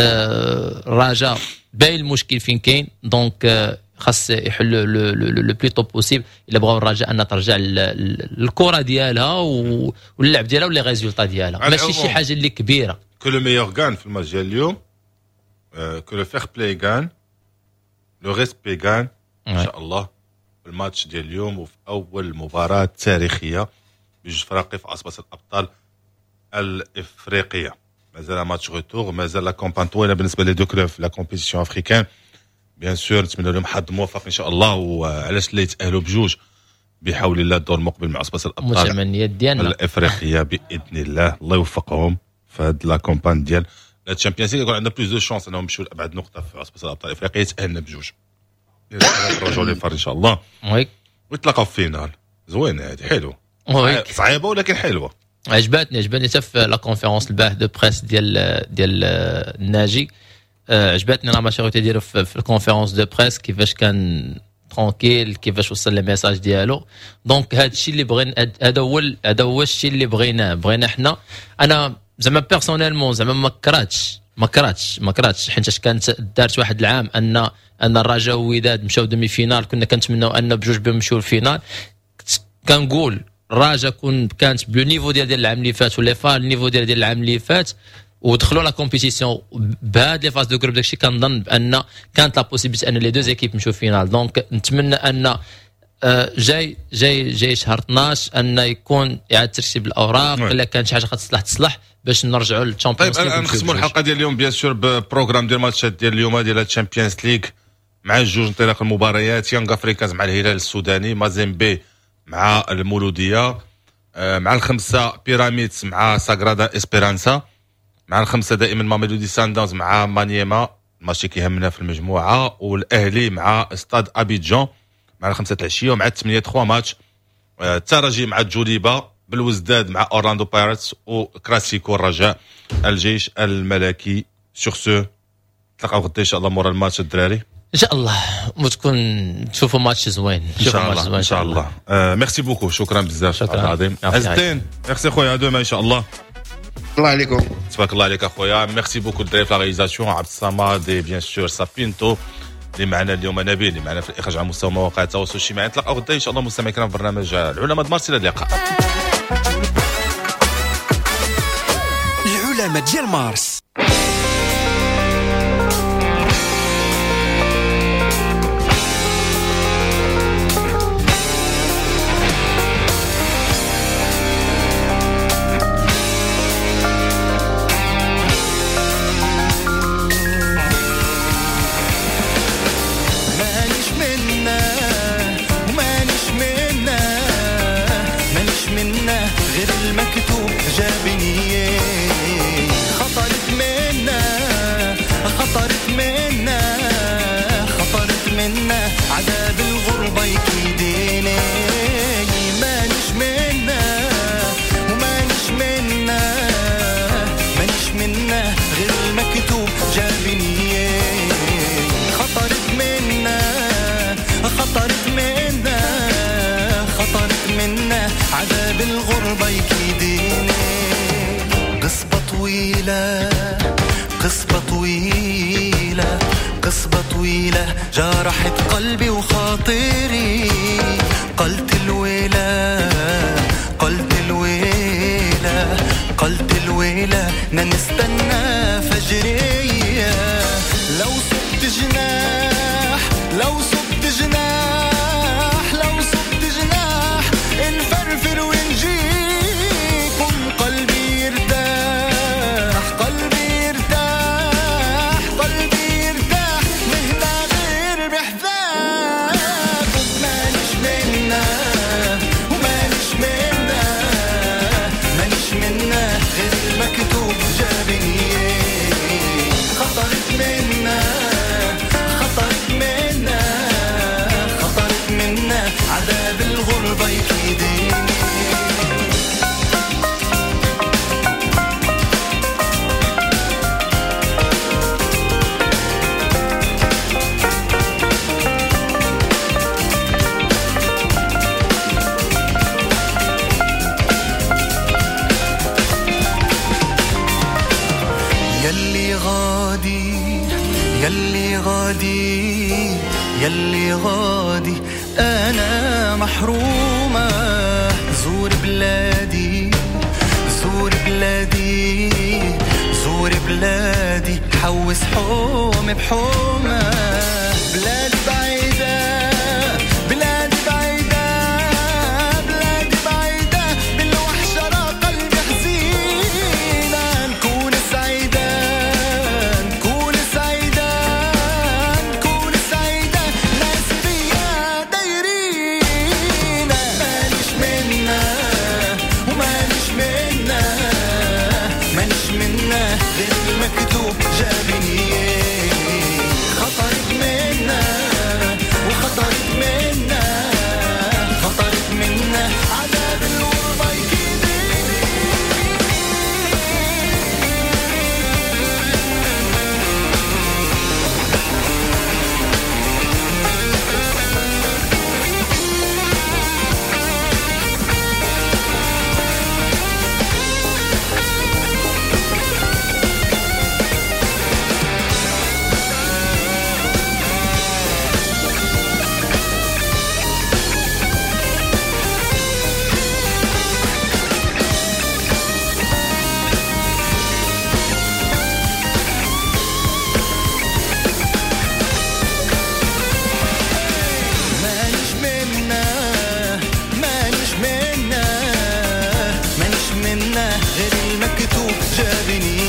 الرجاء باين المشكل فين كاين دونك خاص يحل لو بلي طو بوسيبل الا بغاو الرجاء ان ترجع للكره ديالها واللعب ديالها ولي ريزولطا ديالها ماشي شي حاجه اللي كبيره. كو لو ميور غان في الماتش ديال اليوم كو لو فير بلاي غان لو ريسبي غان ان شاء الله في الماتش ديال اليوم وفي اول مباراه تاريخيه بجوج فراقي في عصبه الابطال الافريقيه. مازال ماتش روتور مازال لا كومبان طويله بالنسبه لي دو كلوب في لا كومبيتيسيون افريكان. بيان سور نتمنى لهم حظ موفق ان شاء الله وعلاش اللي يتاهلوا بجوج بحول الله الدور المقبل مع عصبه الابطال المتمنيات ديالنا الافريقيه باذن الله. الله يوفقهم في هاد لا كومبان ديال لا تشامبيونز ليغ. يكون عندنا بلوس دو شانس انهم يمشيو لابعد نقطه في عصبه الابطال الافريقيه يتاهلنا بجوج نرجعوا لي فار ان شاء الله ويتلاقاو في فينال زوينه هذه حلوه صعيبه ولكن حلوه. عجبتني حتى في لا كونفيرونس البارح دو بريس ديال الناجي. عجبتني لا ماتوريتي ديالو في الكونفيرونس دو بريس كيفاش كان ترونكيل كيفاش وصل لي ميساج ديالو دونك هذا الشيء اللي بغينا هذا هو الشيء اللي بغينا حنا. انا زعما بيرسونيلمون زعما ما كرهتش حيت كانت دارت واحد العام ان الرجاء والوداد مشاو دومي فينال كنا كنتمناو ان بجوج بهم يمشيو للفينال. كنقول الرجاء كانت بلو نيفو ديال العام اللي فات ولا فال النيفو ديال العام اللي فات ودخلوا لا كومبيتيسيون بهاد لي فاز دو جروب داكشي كنظن بان كانت لا بوسيبيليتي ان لي دو زيكيب يمشيو فينال. دونك نتمنى ان جاي شهر 12 ان يكون اعاده ترتيب الاوراق الا كان شي حاجه تصلح باش نرجعوا للتشامبيونز ليغ. طيب نختموا الحلقه ديال اليوم بيان سور ببروغرام ديال الماتشات ديال اليوم ديال الشامبيونز ليغ مع جوج انطلاق المباريات يانغ افريكانز مع الهلال السوداني مازيمبي مع المولوديه مع الخمسه بيراميدز مع ساغرادا اسبيرانسا مع الخمسه دائما ماميلودي سانداونز مع مانيما الماتش كيهمنا في المجموعه والاهلي مع استاد ابيجان مع الخمسه العشيه ومع 3 ماتش الترجي مع جوليبا بالوزداد مع اورلاندو بايرتس وكلاسيكو الرجاء الجيش الملكي. سور سو تلقاو غدا ان شاء الله مورا الماتش الدراري ان شاء الله وتكون تشوفوا ماتش زوين ان شاء الله. ميرسي بوكو شكرا بزاف العظيم عز الدين. ميرسي خويا دوما ان شاء الله. الله عليكم تبارك الله عليك اخويا. ميرسي بوكو الدراري في لا رياليزاسيون عبد الصمد بيان سور سابينتو اللي معنا اليوم نبيل اللي معنا في الاخراج على مستوى مواقع التواصل الاجتماعي. نتلاقاو غدا ان شاء الله مستمعينا الكرام في برنامج العلماء دمارس. الى اللقاء. العلماء ديال مارس. عذاب الغربة يكيديني مانيش منا ومانيش منا مانيش منا غير المكتوب جابني خطرت منا عذاب الغربة يكيديني. قصبة طويلة جرحت قلبي وخاطري قلت الويلة نستنى فجرية جناح لو صبت جناح لو صبت جناح نفرفر ونجيكم قلبي يرتاح قلبي يرتاح قلبي يرتاح مهنا غير بحذاك ومانش منا ومانش منا مانش منا غير المكتوب جابني خطرت منا خطرت منا خطرت منا عذاب الغربة يكيدني يلي غادي يلي غادي يلي غادي أنا محرومة زور بلادي زور بلادي زور بلادي حوس حوم بحومة بلاد بعيدة بلاد بعيدة بلاد بعيدة بالوحشة را قلبي حزينة نكون سعيدة نكون سعيدة نكون سعيدة ناس بيا دايرينا مانش منا ومانش منا مانش منا غير المكتوب جابني خطرت منا وخطرت منا خطرت منا عذاب الغربة يكيدني مانش منا مانش منا غير المكتوب جابني